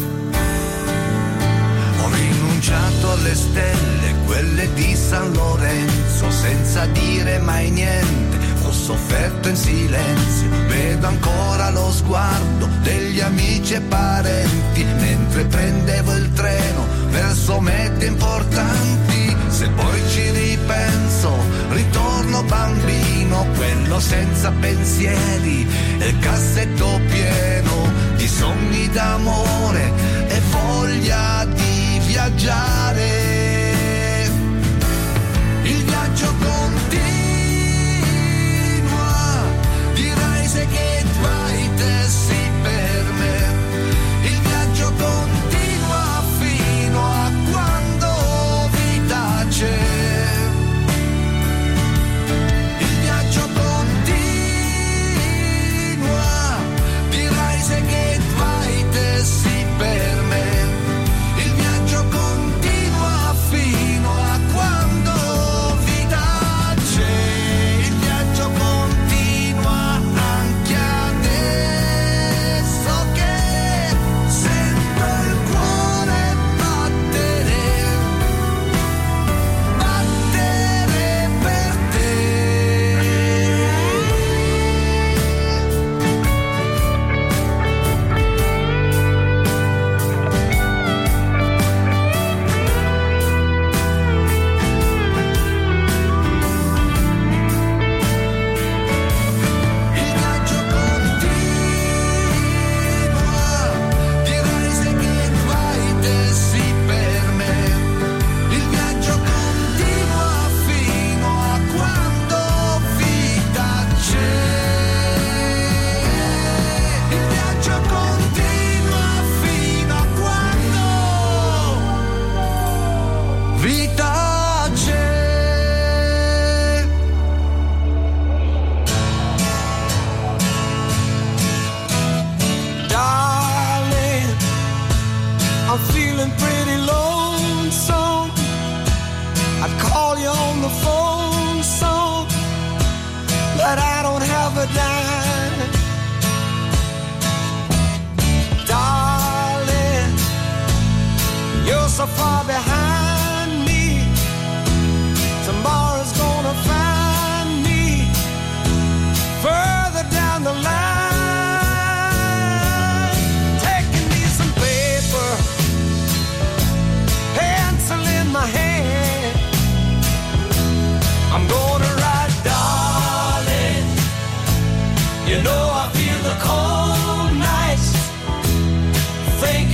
Ho rinunciato alle stelle, quelle di San Lorenzo, senza dire mai niente. Ho sofferto in silenzio, vedo ancora lo sguardo degli amici e parenti mentre prendevo il treno verso mete importanti. Se poi ci ripenso, ritorno bambino, quello senza pensieri, e il cassetto pieno di sogni d'amore e voglia di viaggiare. Il viaggio continua, die Reise geht weiter, sì per me. Il viaggio continua fino a quando vita c'è. Il viaggio continua, die Reise geht weiter, sì per me. Il viaggio continua fino a quando vita c'è. Il viaggio continua anche adesso che sento il cuore battere, battere per te. Il viaggio continua, die Reise geht weiter, sì per me. Il viaggio continua fino a quando vita c'è. Il viaggio continua fino a quando vita c'è. Darling, I'm feeling pretty lonesome. I'd call you on the phone some, but I don't have a dime. Darling, you're so far behind me. Tomorrow's gonna find me further down the line. Taking me some paper, pencil in my hand. I'm gonna write, darling, you know I feel the cold nights. Think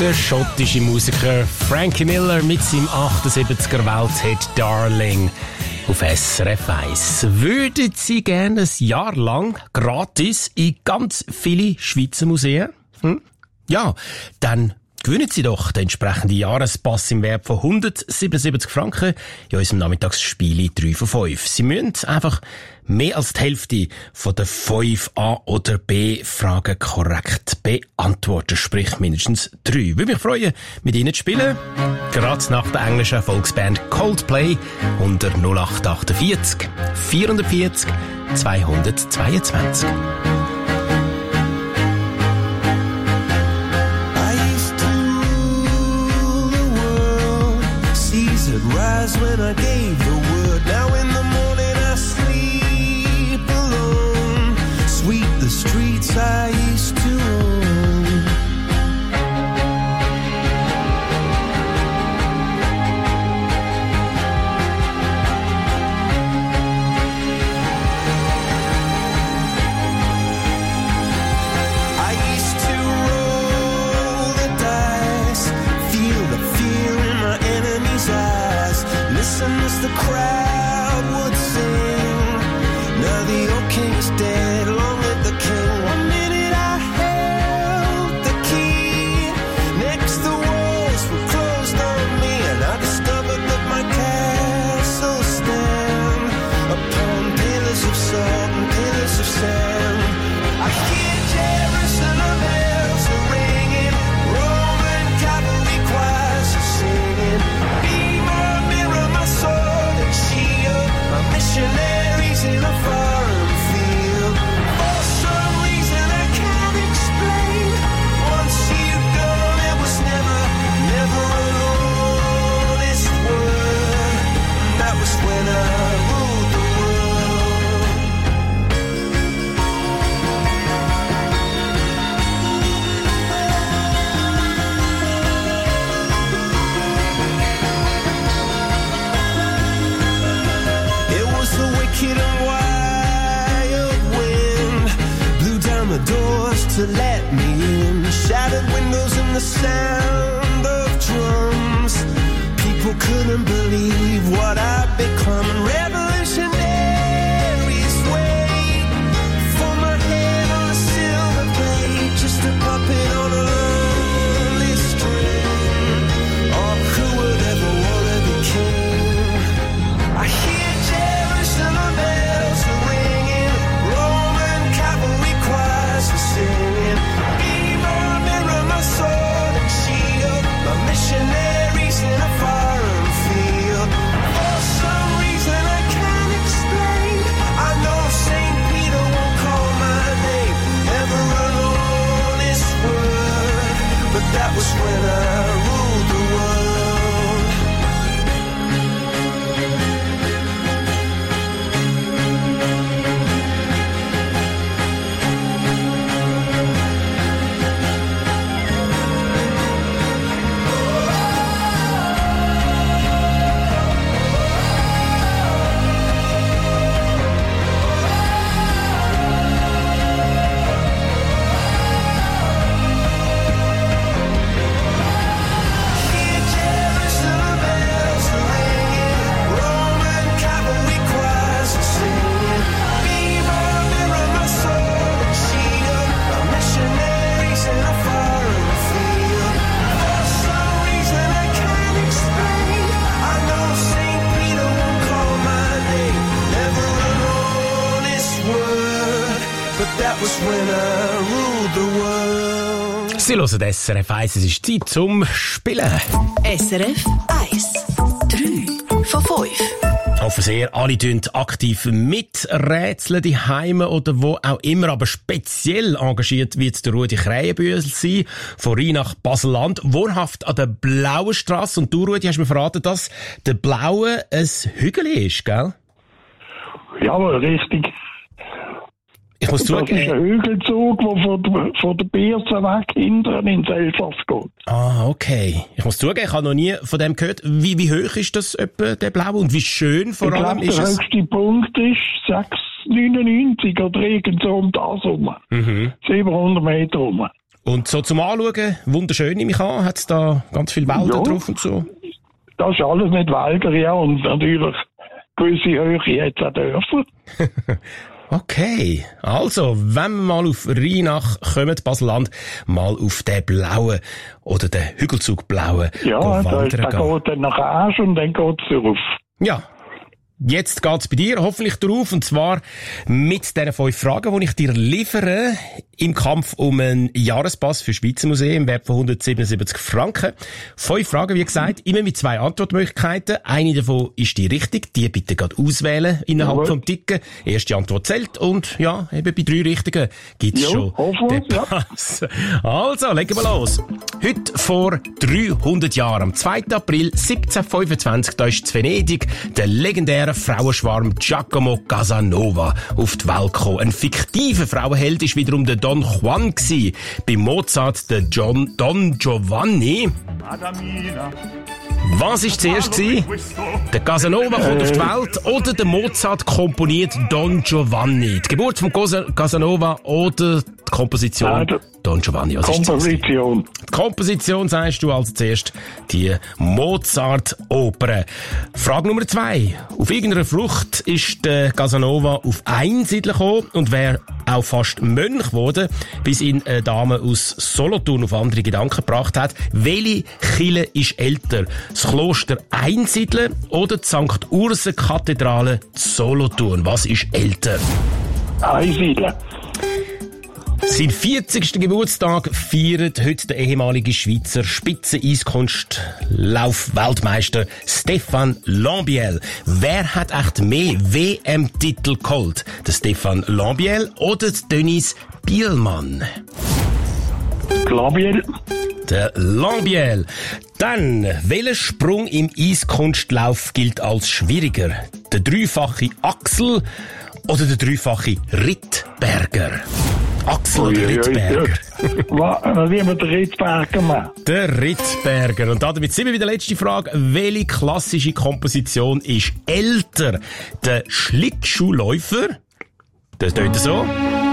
Der schottische Musiker Frankie Miller mit seinem achtundsiebziger Welthit Darling auf S R F eins. Würden Sie gerne ein Jahr lang gratis in ganz viele Schweizer Museen? Hm? Ja, dann gewinnen Sie doch den entsprechenden Jahrespass im Wert von hundertsiebenundsiebzig Franken in unserem Nachmittagsspiel drei von fünf. Sie müssen einfach mehr als die Hälfte von den fünf A- oder B-Fragen korrekt beantworten, sprich mindestens drei. Würde mich freuen, mit Ihnen zu spielen. Gerade nach der englischen Volksband Coldplay unter null acht achtundvierzig vierhundertvierzig zweihundertzweiundzwanzig. Rise when I gave the word. Now in the morning I sleep alone. Sweep the streets I used to own. I used to roll the dice, feel the fear in my enemy's eyes. Listen as the crowd would sing. Now the old king is dead, long live the king. One minute I held the key. Next the walls were closed on me, and I discovered that my castle stand upon pillars of salt and pillars of sand. I hear Jerusalem bells are ringing, Roman cavalry choirs are singing. Be my mirror, my sword and shield, my missionaries in a foreign field. For some reason I can't explain, once you've gone it was never, never an honest word. That was when I ruled the world. It was the wicked and wild wind, blew down the doors to let me in, shattered windows and the sound of drums. People couldn't believe what I'd become. Revolutionaries wait for my head on a silver plate, just a puppet on a lonely string. Oh, who would ever wanna be king? I hear Jerusalem bells are ringing, Roman cavalry choirs are singing. Be my mirror, my sword and shield, my missionaries in a foreign field. For some reason I can't explain, I know Saint Peter won't call my name, never an honest word, but that was when I ruled the world. Hear Jerusalem bells are ringing, Roman cavalry choirs are singing. Be my mirror, my sword and shield, my missionaries in a foreign field. For some reason I can't explain, I know Saint Peter won't call my name, never an honest word, but that was when I ruled the world. Sie hören S R F eins, es ist Zeit zum Spielen. S R F eins. drei von fünf. Ich hoffe sehr, alle tun aktiv miträtseln, die Heime oder wo auch immer, aber speziell engagiert wird der Rudi Krähenbühl sein, von Rhein nach Basel-Land, wohnhaft an der Blauen Strasse. Und du, Rudi, hast mir verraten, dass der Blaue ein Hügel ist, gell? Jawohl, richtig. Ich muss Das zugeben. ist ein Hügelzug, der von der, von der Bierse weg hinten ins Elsass geht. Ah, okay. Ich muss zugeben, ich habe noch nie von dem gehört. Wie, wie hoch ist das etwa, der Blaue? Und wie schön vor ich allem glaub, ist der es? höchste Punkt ist sechs Komma neunundneunzig oder irgend so um das rum. Mhm. siebenhundert Meter rum. Und so zum Anschauen, wunderschön nehme ich an, hat es da ganz viele Wälder Ja. drauf und so? Das ist alles mit Wälder, ja, und natürlich gewisse Höhe jetzt auch Dörfer. Okay, also, wenn wir mal auf Rheinach kommen, Basel-Land, mal auf den blauen oder den Hügelzug blauen Ja, da, wandern da gehen. geht dann nach Asch und dann geht's rauf. Ja. Jetzt geht's bei dir hoffentlich drauf, und zwar mit diesen fünf Fragen, die ich dir liefere, im Kampf um einen Jahrespass für Schweizer Museum im Wert von hundertsiebenundsiebzig Franken. Fünf Fragen, wie gesagt, immer mit zwei Antwortmöglichkeiten. Eine davon ist die richtig, die bitte gerade auswählen innerhalb Jawohl. vom Ticken. Erste Antwort zählt, und ja, eben bei drei richtigen gibt's Ja, schon hoffen den wir, ja. Pass. Also, legen wir los. Heute vor dreihundert Jahren, am zweiten April siebzehnhundertfünfundzwanzig, da ist in Venedig der legendäre Frauenschwarm Giacomo Casanova auf die Welt gekommen. Ein fiktiver Frauenheld ist wiederum der Don Juan gsi. Bei Mozart der John, Don Giovanni. Was ist zuerst gsi? Der Casanova kommt auf die Welt oder der Mozart komponiert Don Giovanni? Die Geburt von Cosa- Casanova oder die Komposition Nein, der- Don Giovanni? Was ist zuerst? Komposition. Die Komposition sagst du also zuerst, die Mozart-Oper. Frage Nummer zwei. Auf irgendeiner Flucht ist der Casanova auf Einsiedler gekommen und wäre auch fast Mönch geworden, bis ihn eine Dame aus Solothurn auf andere Gedanken gebracht hat. Welche Kirche ist älter? Das Kloster Einsiedler oder die Sankt Ursen-Kathedrale Solothurn? Was ist älter? Einsiedeln. Sein vierzigsten Geburtstag feiert heute der ehemalige Schweizer Spitzen-Eiskunstlauf-Weltmeister Stefan Lambiel. Wer hat echt mehr W M-Titel geholt? Der Stefan Lambiel oder der Dennis Bielmann? Glabiel. Der Lambiel. Dann, welcher Sprung im Eiskunstlauf gilt als schwieriger? Der dreifache Axel oder der dreifache Rittberger? Axel oder Rittberger? Was, wie wir den Rittberger machen. Der Rittberger. Und damit sind wir wieder letzte Frage. Welche klassische Komposition ist älter? Der Schlittschuhläufer? Das tönt so.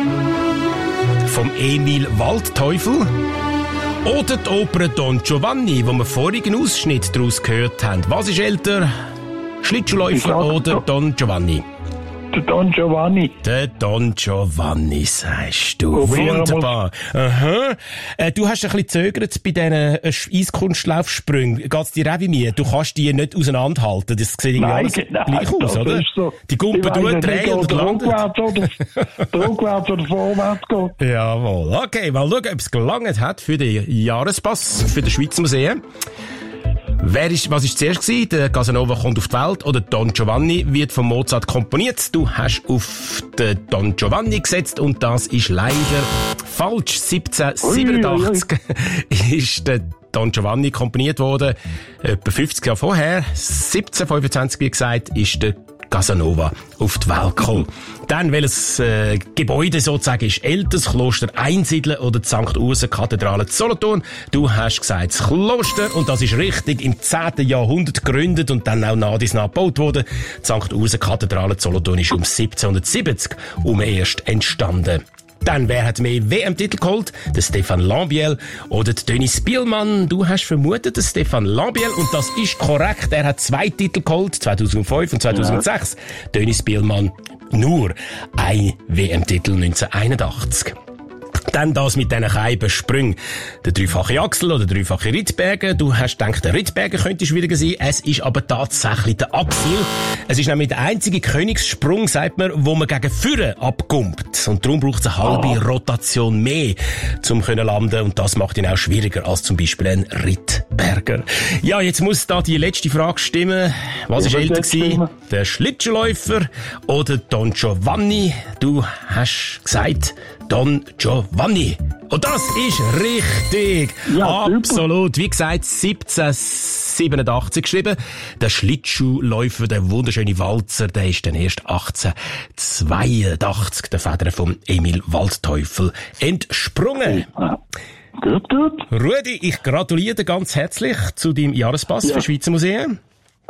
Vom Emil Waldteufel? Oder die Oper Don Giovanni, wo wir vorigen Ausschnitt daraus gehört haben. Was ist älter? Schlittschuhläufer oder Don Giovanni? Der Don Giovanni. Der Don Giovanni, sagst du. Probieren wir Wunderbar. Aha. Äh, du hast ein bisschen gezögert bei diesen äh, Eiskunstlaufsprüngen. Geht's dir auch wie mir? Du kannst die nicht auseinanderhalten. Das sieht irgendwie Nein, alles nein, gleich aus, das oder? ist so. Die Gumpen Ich weiss tun, nicht, drehen und ob es landet. Rückwärts oder, rückwärts oder vorwärts geht. Jawohl. Okay, mal schauen, ob es gelangt hat für den Jahrespass für das Schweizer Museum. Wer ist, was ist zuerst gewesen? Der Casanova kommt auf die Welt oder Don Giovanni wird von Mozart komponiert? Du hast auf den Don Giovanni gesetzt und das ist leider falsch. siebzehnhundertsiebenundachtzig ist der Don Giovanni komponiert worden. Etwa fünfzig Jahre vorher, siebzehnhundertfünfundzwanzig wie gesagt, ist der Casanova auf die Welt gekommen. Dann, welches äh, Gebäude sozusagen ist älter, das Kloster Einsiedeln oder die Sankt Ursen-Kathedrale zu Solothurn? Du hast gesagt, das Kloster, und das ist richtig, im zehnten Jahrhundert gegründet und dann auch nah dies nah gebaut worden. Die Sankt Ursen-Kathedrale zu Solothurn ist um siebzehnhundertsiebzig um erst entstanden. Dann, wer hat mehr W M-Titel geholt? Der Stefan Lambiel oder der Dennis Bielmann? Du hast vermutet, der Stefan Lambiel, und das ist korrekt. Er hat zwei Titel geholt, zweitausendfünf und zweitausendsechs. Ja. Dennis Bielmann nur ein W M-Titel neunzehnhunderteinundachtzig. Dann das mit diesen Keibensprüngen. Der dreifache Axel oder der dreifache Rittberger. Du hast gedacht, der Rittberger könnte schwieriger sein. Es ist aber tatsächlich der Axel. Es ist nämlich der einzige Königssprung, sagt man, wo man gegen Führer abkommt. Und darum braucht es eine halbe oh. Rotation mehr, um zu landen. Und das macht ihn auch schwieriger als zum Beispiel ein Rittberger. Ja, jetzt muss da die letzte Frage stimmen. Was ist älter gewesen? Der Schlittschuhläufer oder Don Giovanni? Du hast gesagt, Don Giovanni. Und das ist richtig. Ja, absolut. Super. Wie gesagt, siebzehnhundertsiebenundachtzig geschrieben. Der Schlittschuhläufer, der wunderschöne Walzer, der ist dann erst achtzehnhundertzweiundachtzig der Feder von Emil Waldteufel entsprungen. Ja. Gut, gut. Rudi, ich gratuliere dir ganz herzlich zu deinem Jahrespass ja. für Schweizer Museum.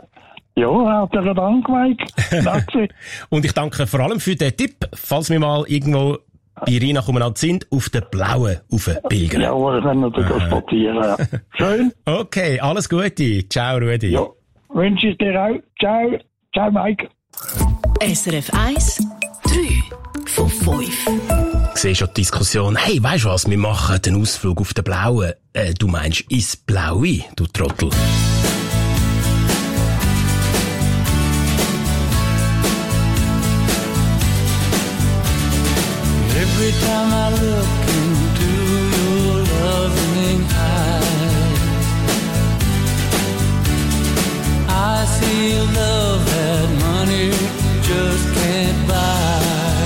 Ja, herzlichen Dank, Mike. Danke. Und ich danke vor allem für den Tipp, falls wir mal irgendwo bei Rina Kummerland sind, auf der blauen Pilgern. Ja, wir können natürlich spazieren. Schön. Okay, alles Gute. Ciao, Rudi. Ja, wünsche ich dir auch. Ciao. Ciao, Mike. S R F eins, drei von fünf. Ich sehe schon die Diskussion. Hey, weisst du was? Wir machen den Ausflug auf der blauen. Äh, du meinst ins Blaue, du Trottel. Every time I look into your loving eyes, I see a love that money just can't buy.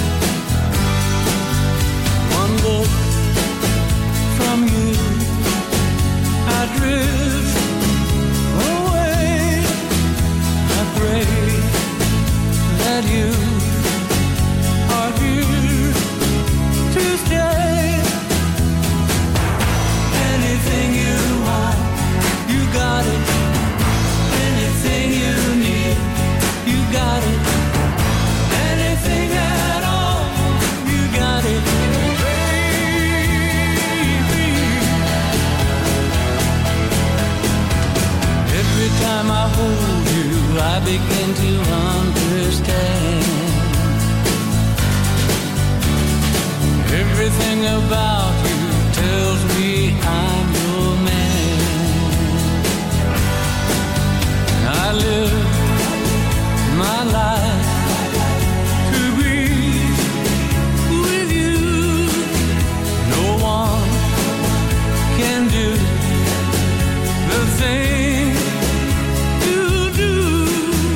One look from you, I drift away. I pray that you are here to stay. Anything you want, you got it. Anything you need, you got it. Anything at all, you got it, baby. Every time I hold you, I begin to understand. Everything about you tells me I'm your man. I live my life to be with you. No one can do the thing you do.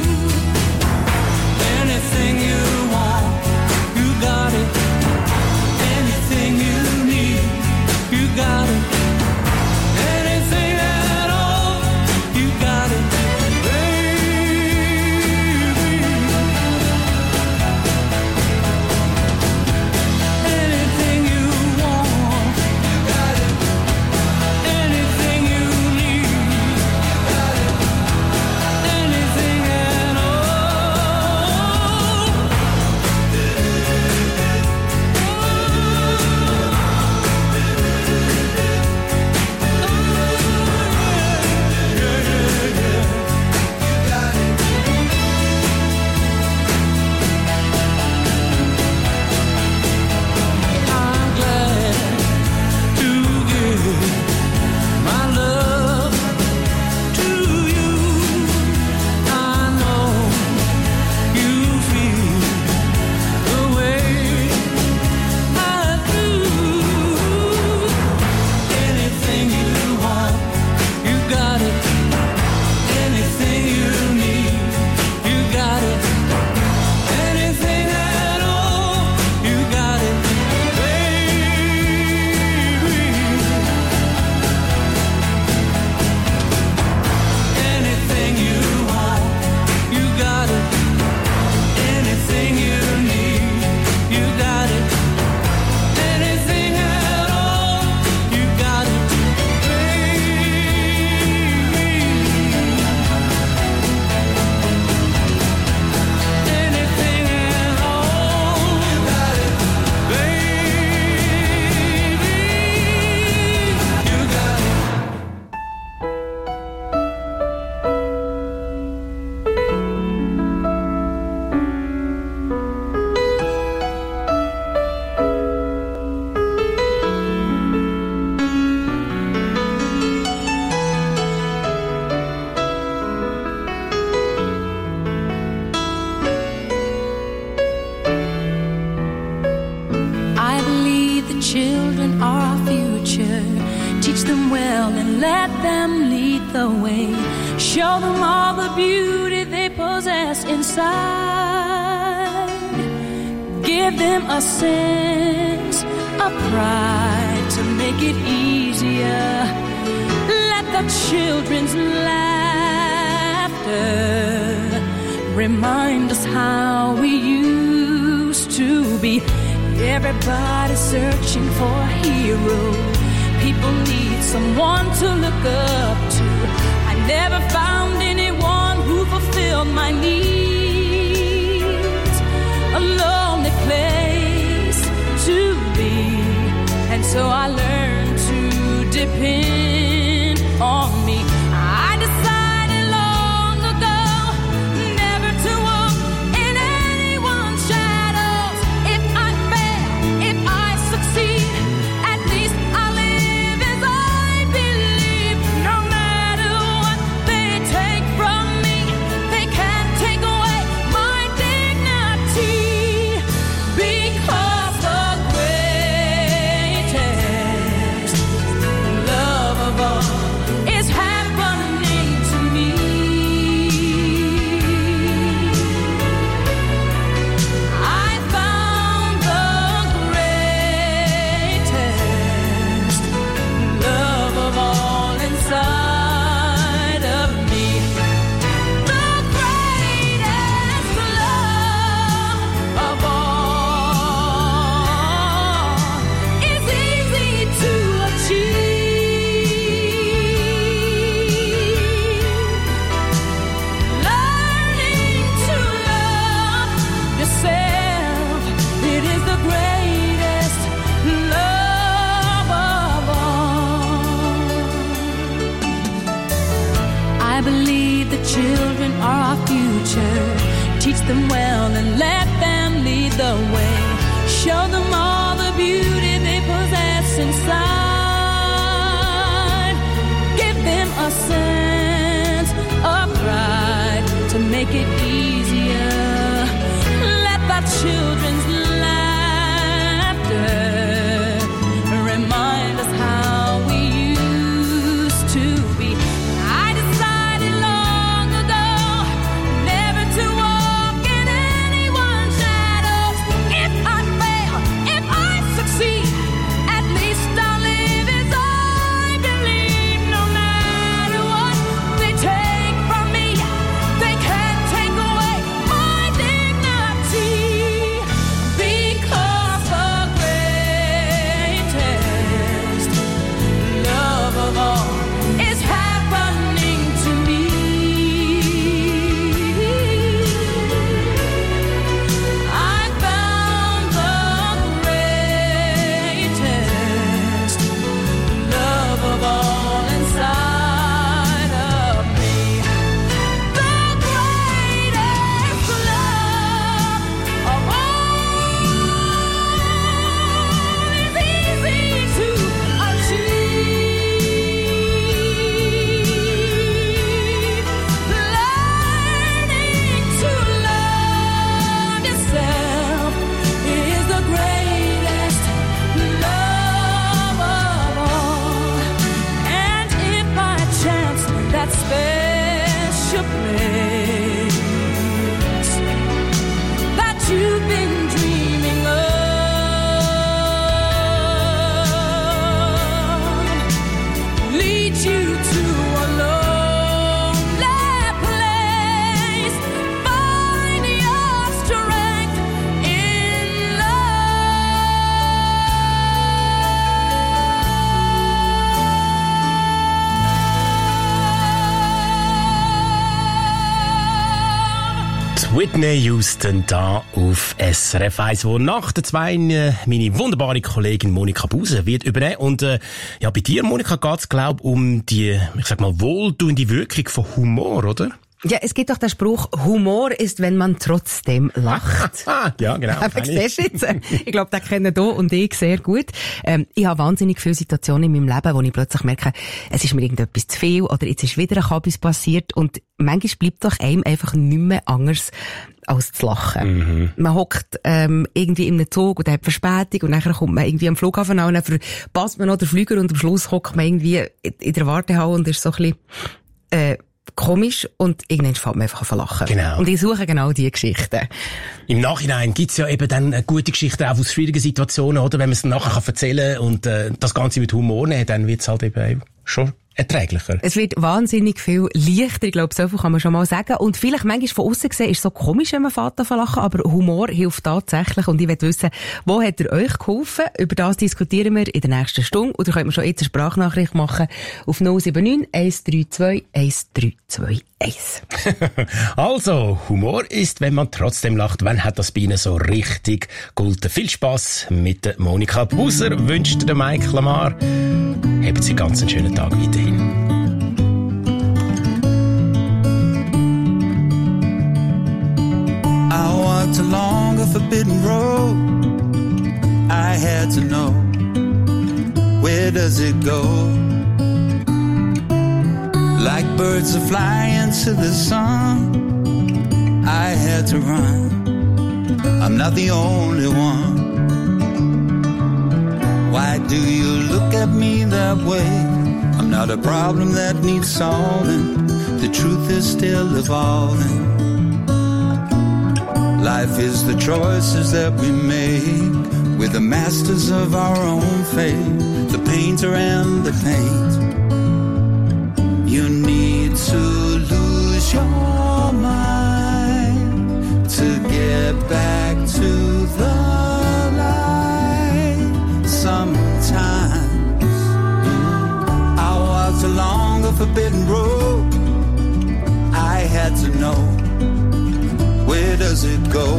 Anything you want, you got it. Anything you need, you got it. Anything at all, you got it, baby. Anything you want, you got it. Anything you need, you got it. Anything at all. I'm glad to give my love to you. I know you feel the way I do. Anything you want, you got it. Anything you need, you got it. Anything at all, you got it, baby. Anything you want, you got it. Anything you need, you got it. Anything at all, you got it, baby. Anything at all, you got it, baby. You got it. I believe the children are our future. Teach them well and let them lead the way. Show them all the beauty they possess inside. Give them a sense of pride to make it easier. Let the children's laughter remind us how we used to be. Everybody's searching for a hero. People need someone to look up to. I never found anyone who fulfilled my needs. A lonely place to them well and let them lead the way. Show them all the beauty they possess inside. Give them a sense of pride to make it easier. Let the children's laughter remind us how we used to be. I decided long ago never to walk in anyone's shadows. If I fail, if I succeed, at least I'll live as I believe. No matter what they take from me, they can't take away my dignity. Because the greatest love of all is happening to me. I found the greatest love of all inside of me. The greatest love of all is easy to achieve. Learning to love yourself is the greatest love of all. And if by chance that special place that you've been dreaming of leads you to a lonely place, find your strength in Whitney Houston da auf S R F eins, wo nach der zwei äh, meine wunderbare Kollegin Monika Buse wird übernehmen. Und äh, ja, bei dir, Monika, geht's glaub um die, ich sag mal, wohltuende Wirkung von Humor, oder? Ja, es gibt doch den Spruch, Humor ist, wenn man trotzdem lacht. Ja, genau. Aber siehst du jetzt, ich glaube, den kennen du und ich sehr gut. Ähm, ich habe wahnsinnig viele Situationen in meinem Leben, wo ich plötzlich merke, es ist mir irgendetwas zu viel oder jetzt ist wieder ein Kabis passiert und manchmal bleibt doch einem einfach nicht mehr anders als zu lachen. Mhm. Man hockt ähm, irgendwie in einem Zug und hat Verspätung und dann kommt man irgendwie am Flughafen an und dann verpasst man noch den Flüger und am Schluss hockt man irgendwie in der Wartehalle und ist so ein bisschen äh, komisch und irgendwann fällt man einfach an lachen. Genau. Und ich suche genau diese Geschichten. Im Nachhinein gibt's ja eben dann gute Geschichten auch aus schwierigen Situationen, oder? Wenn man es nachher kann erzählen und äh, das Ganze mit Humor nehmen, dann wird's halt eben schon erträglicher. Es wird wahnsinnig viel leichter, ich glaube, so viel kann man schon mal sagen. Und vielleicht manchmal von außen gesehen ist es so komisch, wenn man Vater verlachen, aber Humor hilft tatsächlich. Und ich will wissen, wo hat er euch geholfen? Über das diskutieren wir in der nächsten Stunde. Oder könnt ihr schon jetzt eine Sprachnachricht machen auf null sieben neun eins drei zwei eins drei zwei eins. Also, Humor ist, wenn man trotzdem lacht. Wann hat das bei Ihnen so richtig geholfen? Viel Spass mit der Monika Buser, wünscht der Mike Lamar. Haben Sie ganz einen schönen Tag weiterhin. I walked along a forbidden road. I had to know, where does it go? Like birds that fly into the sun, I had to run. I'm not the only one. Why do you look at me that way? I'm not a problem that needs solving. The truth is still evolving. Life is the choices that we make. We're the masters of our own fate. The painter and the paint. You need to lose your mind to get back to the light. Sometimes I walked along a forbidden road. I had to know, where does it go?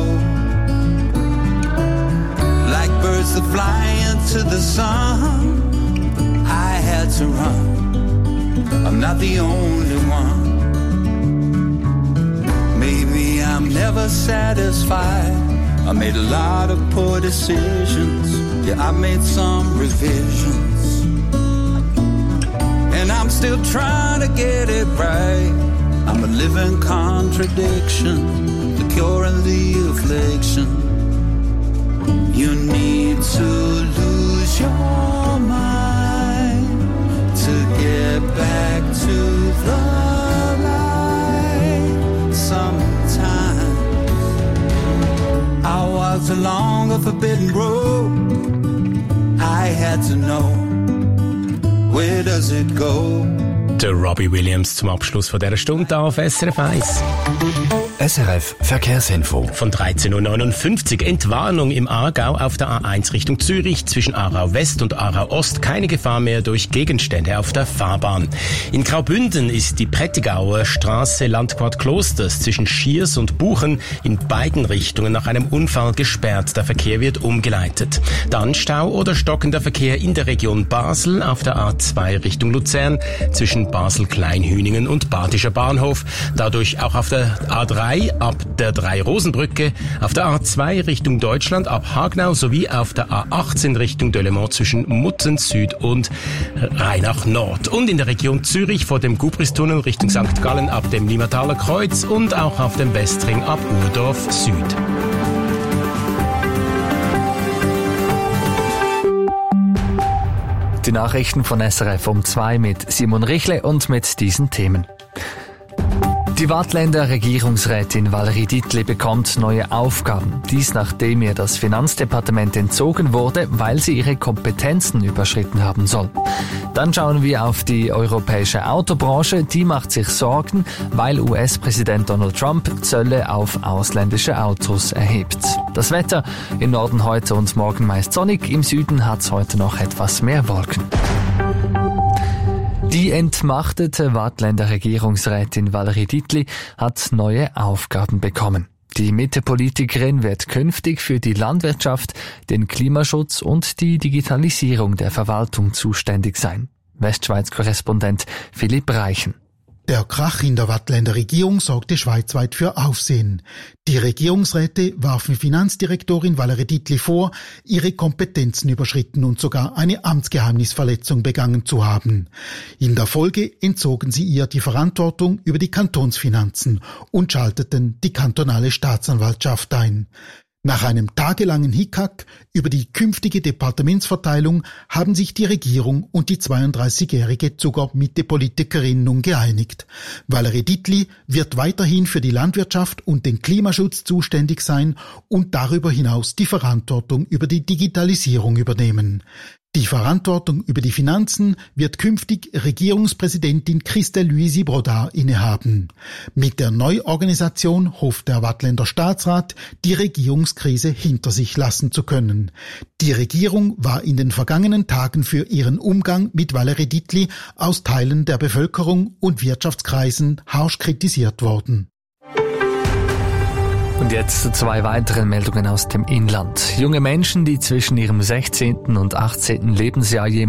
Like birds that fly into the sun, I had to run. I'm not the only one. Maybe I'm I'm never satisfied. I made a lot of poor decisions. Yeah, I made some revisions. And I'm still trying to get it right. I'm a living contradiction, the cure and the affliction. You need to lose your mind to get back to the light. Sometimes I walked along a forbidden road. I had to know, where does it go? Der Robbie Williams zum Abschluss von dieser Stunde auf S R F eins. S R F Verkehrsinfo. Von dreizehn Uhr neunundfünfzig. Entwarnung im Aargau auf der A eins Richtung Zürich. Zwischen Aarau West und Aarau Ost keine Gefahr mehr durch Gegenstände auf der Fahrbahn. In Graubünden ist die Prättigauer Straße Landquart Klosters zwischen Schiers und Buchen in beiden Richtungen nach einem Unfall gesperrt. Der Verkehr wird umgeleitet. Dann Stau oder stockender Verkehr in der Region Basel auf der A zwei Richtung Luzern zwischen Basel-Kleinhüningen und Badischer Bahnhof. Dadurch auch auf der A drei ab der Drei-Rosen-Brücke, auf der A zwei Richtung Deutschland ab Hagnau sowie auf der A achtzehn Richtung Delemont zwischen Mutten Süd und Rheinach Nord. Und in der Region Zürich vor dem Gubristunnel Richtung Sankt Gallen ab dem Limataler Kreuz und auch auf dem Westring ab Urdorf Süd. Die Nachrichten von S R F um zwei mit Simon Richle und mit diesen Themen. Die Waadtländer Regierungsrätin Valerie Dietli bekommt neue Aufgaben. Dies nachdem ihr das Finanzdepartement entzogen wurde, weil sie ihre Kompetenzen überschritten haben soll. Dann schauen wir auf die europäische Autobranche. Die macht sich Sorgen, weil U S-Präsident Donald Trump Zölle auf ausländische Autos erhebt. Das Wetter im Norden heute und morgen meist sonnig. Im Süden hat's heute noch etwas mehr Wolken. Die entmachtete Waadtländer Regierungsrätin Valerie Dietli hat neue Aufgaben bekommen. Die Mitte-Politikerin wird künftig für die Landwirtschaft, den Klimaschutz und die Digitalisierung der Verwaltung zuständig sein. Westschweiz-Korrespondent Philipp Reichen. Der Krach in der Waadtländer Regierung sorgte schweizweit für Aufsehen. Die Regierungsräte warfen Finanzdirektorin Valerie Dietli vor, ihre Kompetenzen überschritten und sogar eine Amtsgeheimnisverletzung begangen zu haben. In der Folge entzogen sie ihr die Verantwortung über die Kantonsfinanzen und schalteten die kantonale Staatsanwaltschaft ein. Nach einem tagelangen Hickhack über die künftige Departementsverteilung haben sich die Regierung und die zweiunddreißigjährige Zuger-Mitte-Politikerin nun geeinigt. Valerie Dietli wird weiterhin für die Landwirtschaft und den Klimaschutz zuständig sein und darüber hinaus die Verantwortung über die Digitalisierung übernehmen. Die Verantwortung über die Finanzen wird künftig Regierungspräsidentin Christelle Luisi Brodard innehaben. Mit der Neuorganisation hofft der Waadtländer Staatsrat, die Regierungskrise hinter sich lassen zu können. Die Regierung war in den vergangenen Tagen für ihren Umgang mit Valerie Dietli aus Teilen der Bevölkerung und Wirtschaftskreisen harsch kritisiert worden. Und jetzt zu zwei weiteren Meldungen aus dem Inland. Junge Menschen, die zwischen ihrem sechzehnten und achtzehnten Lebensjahr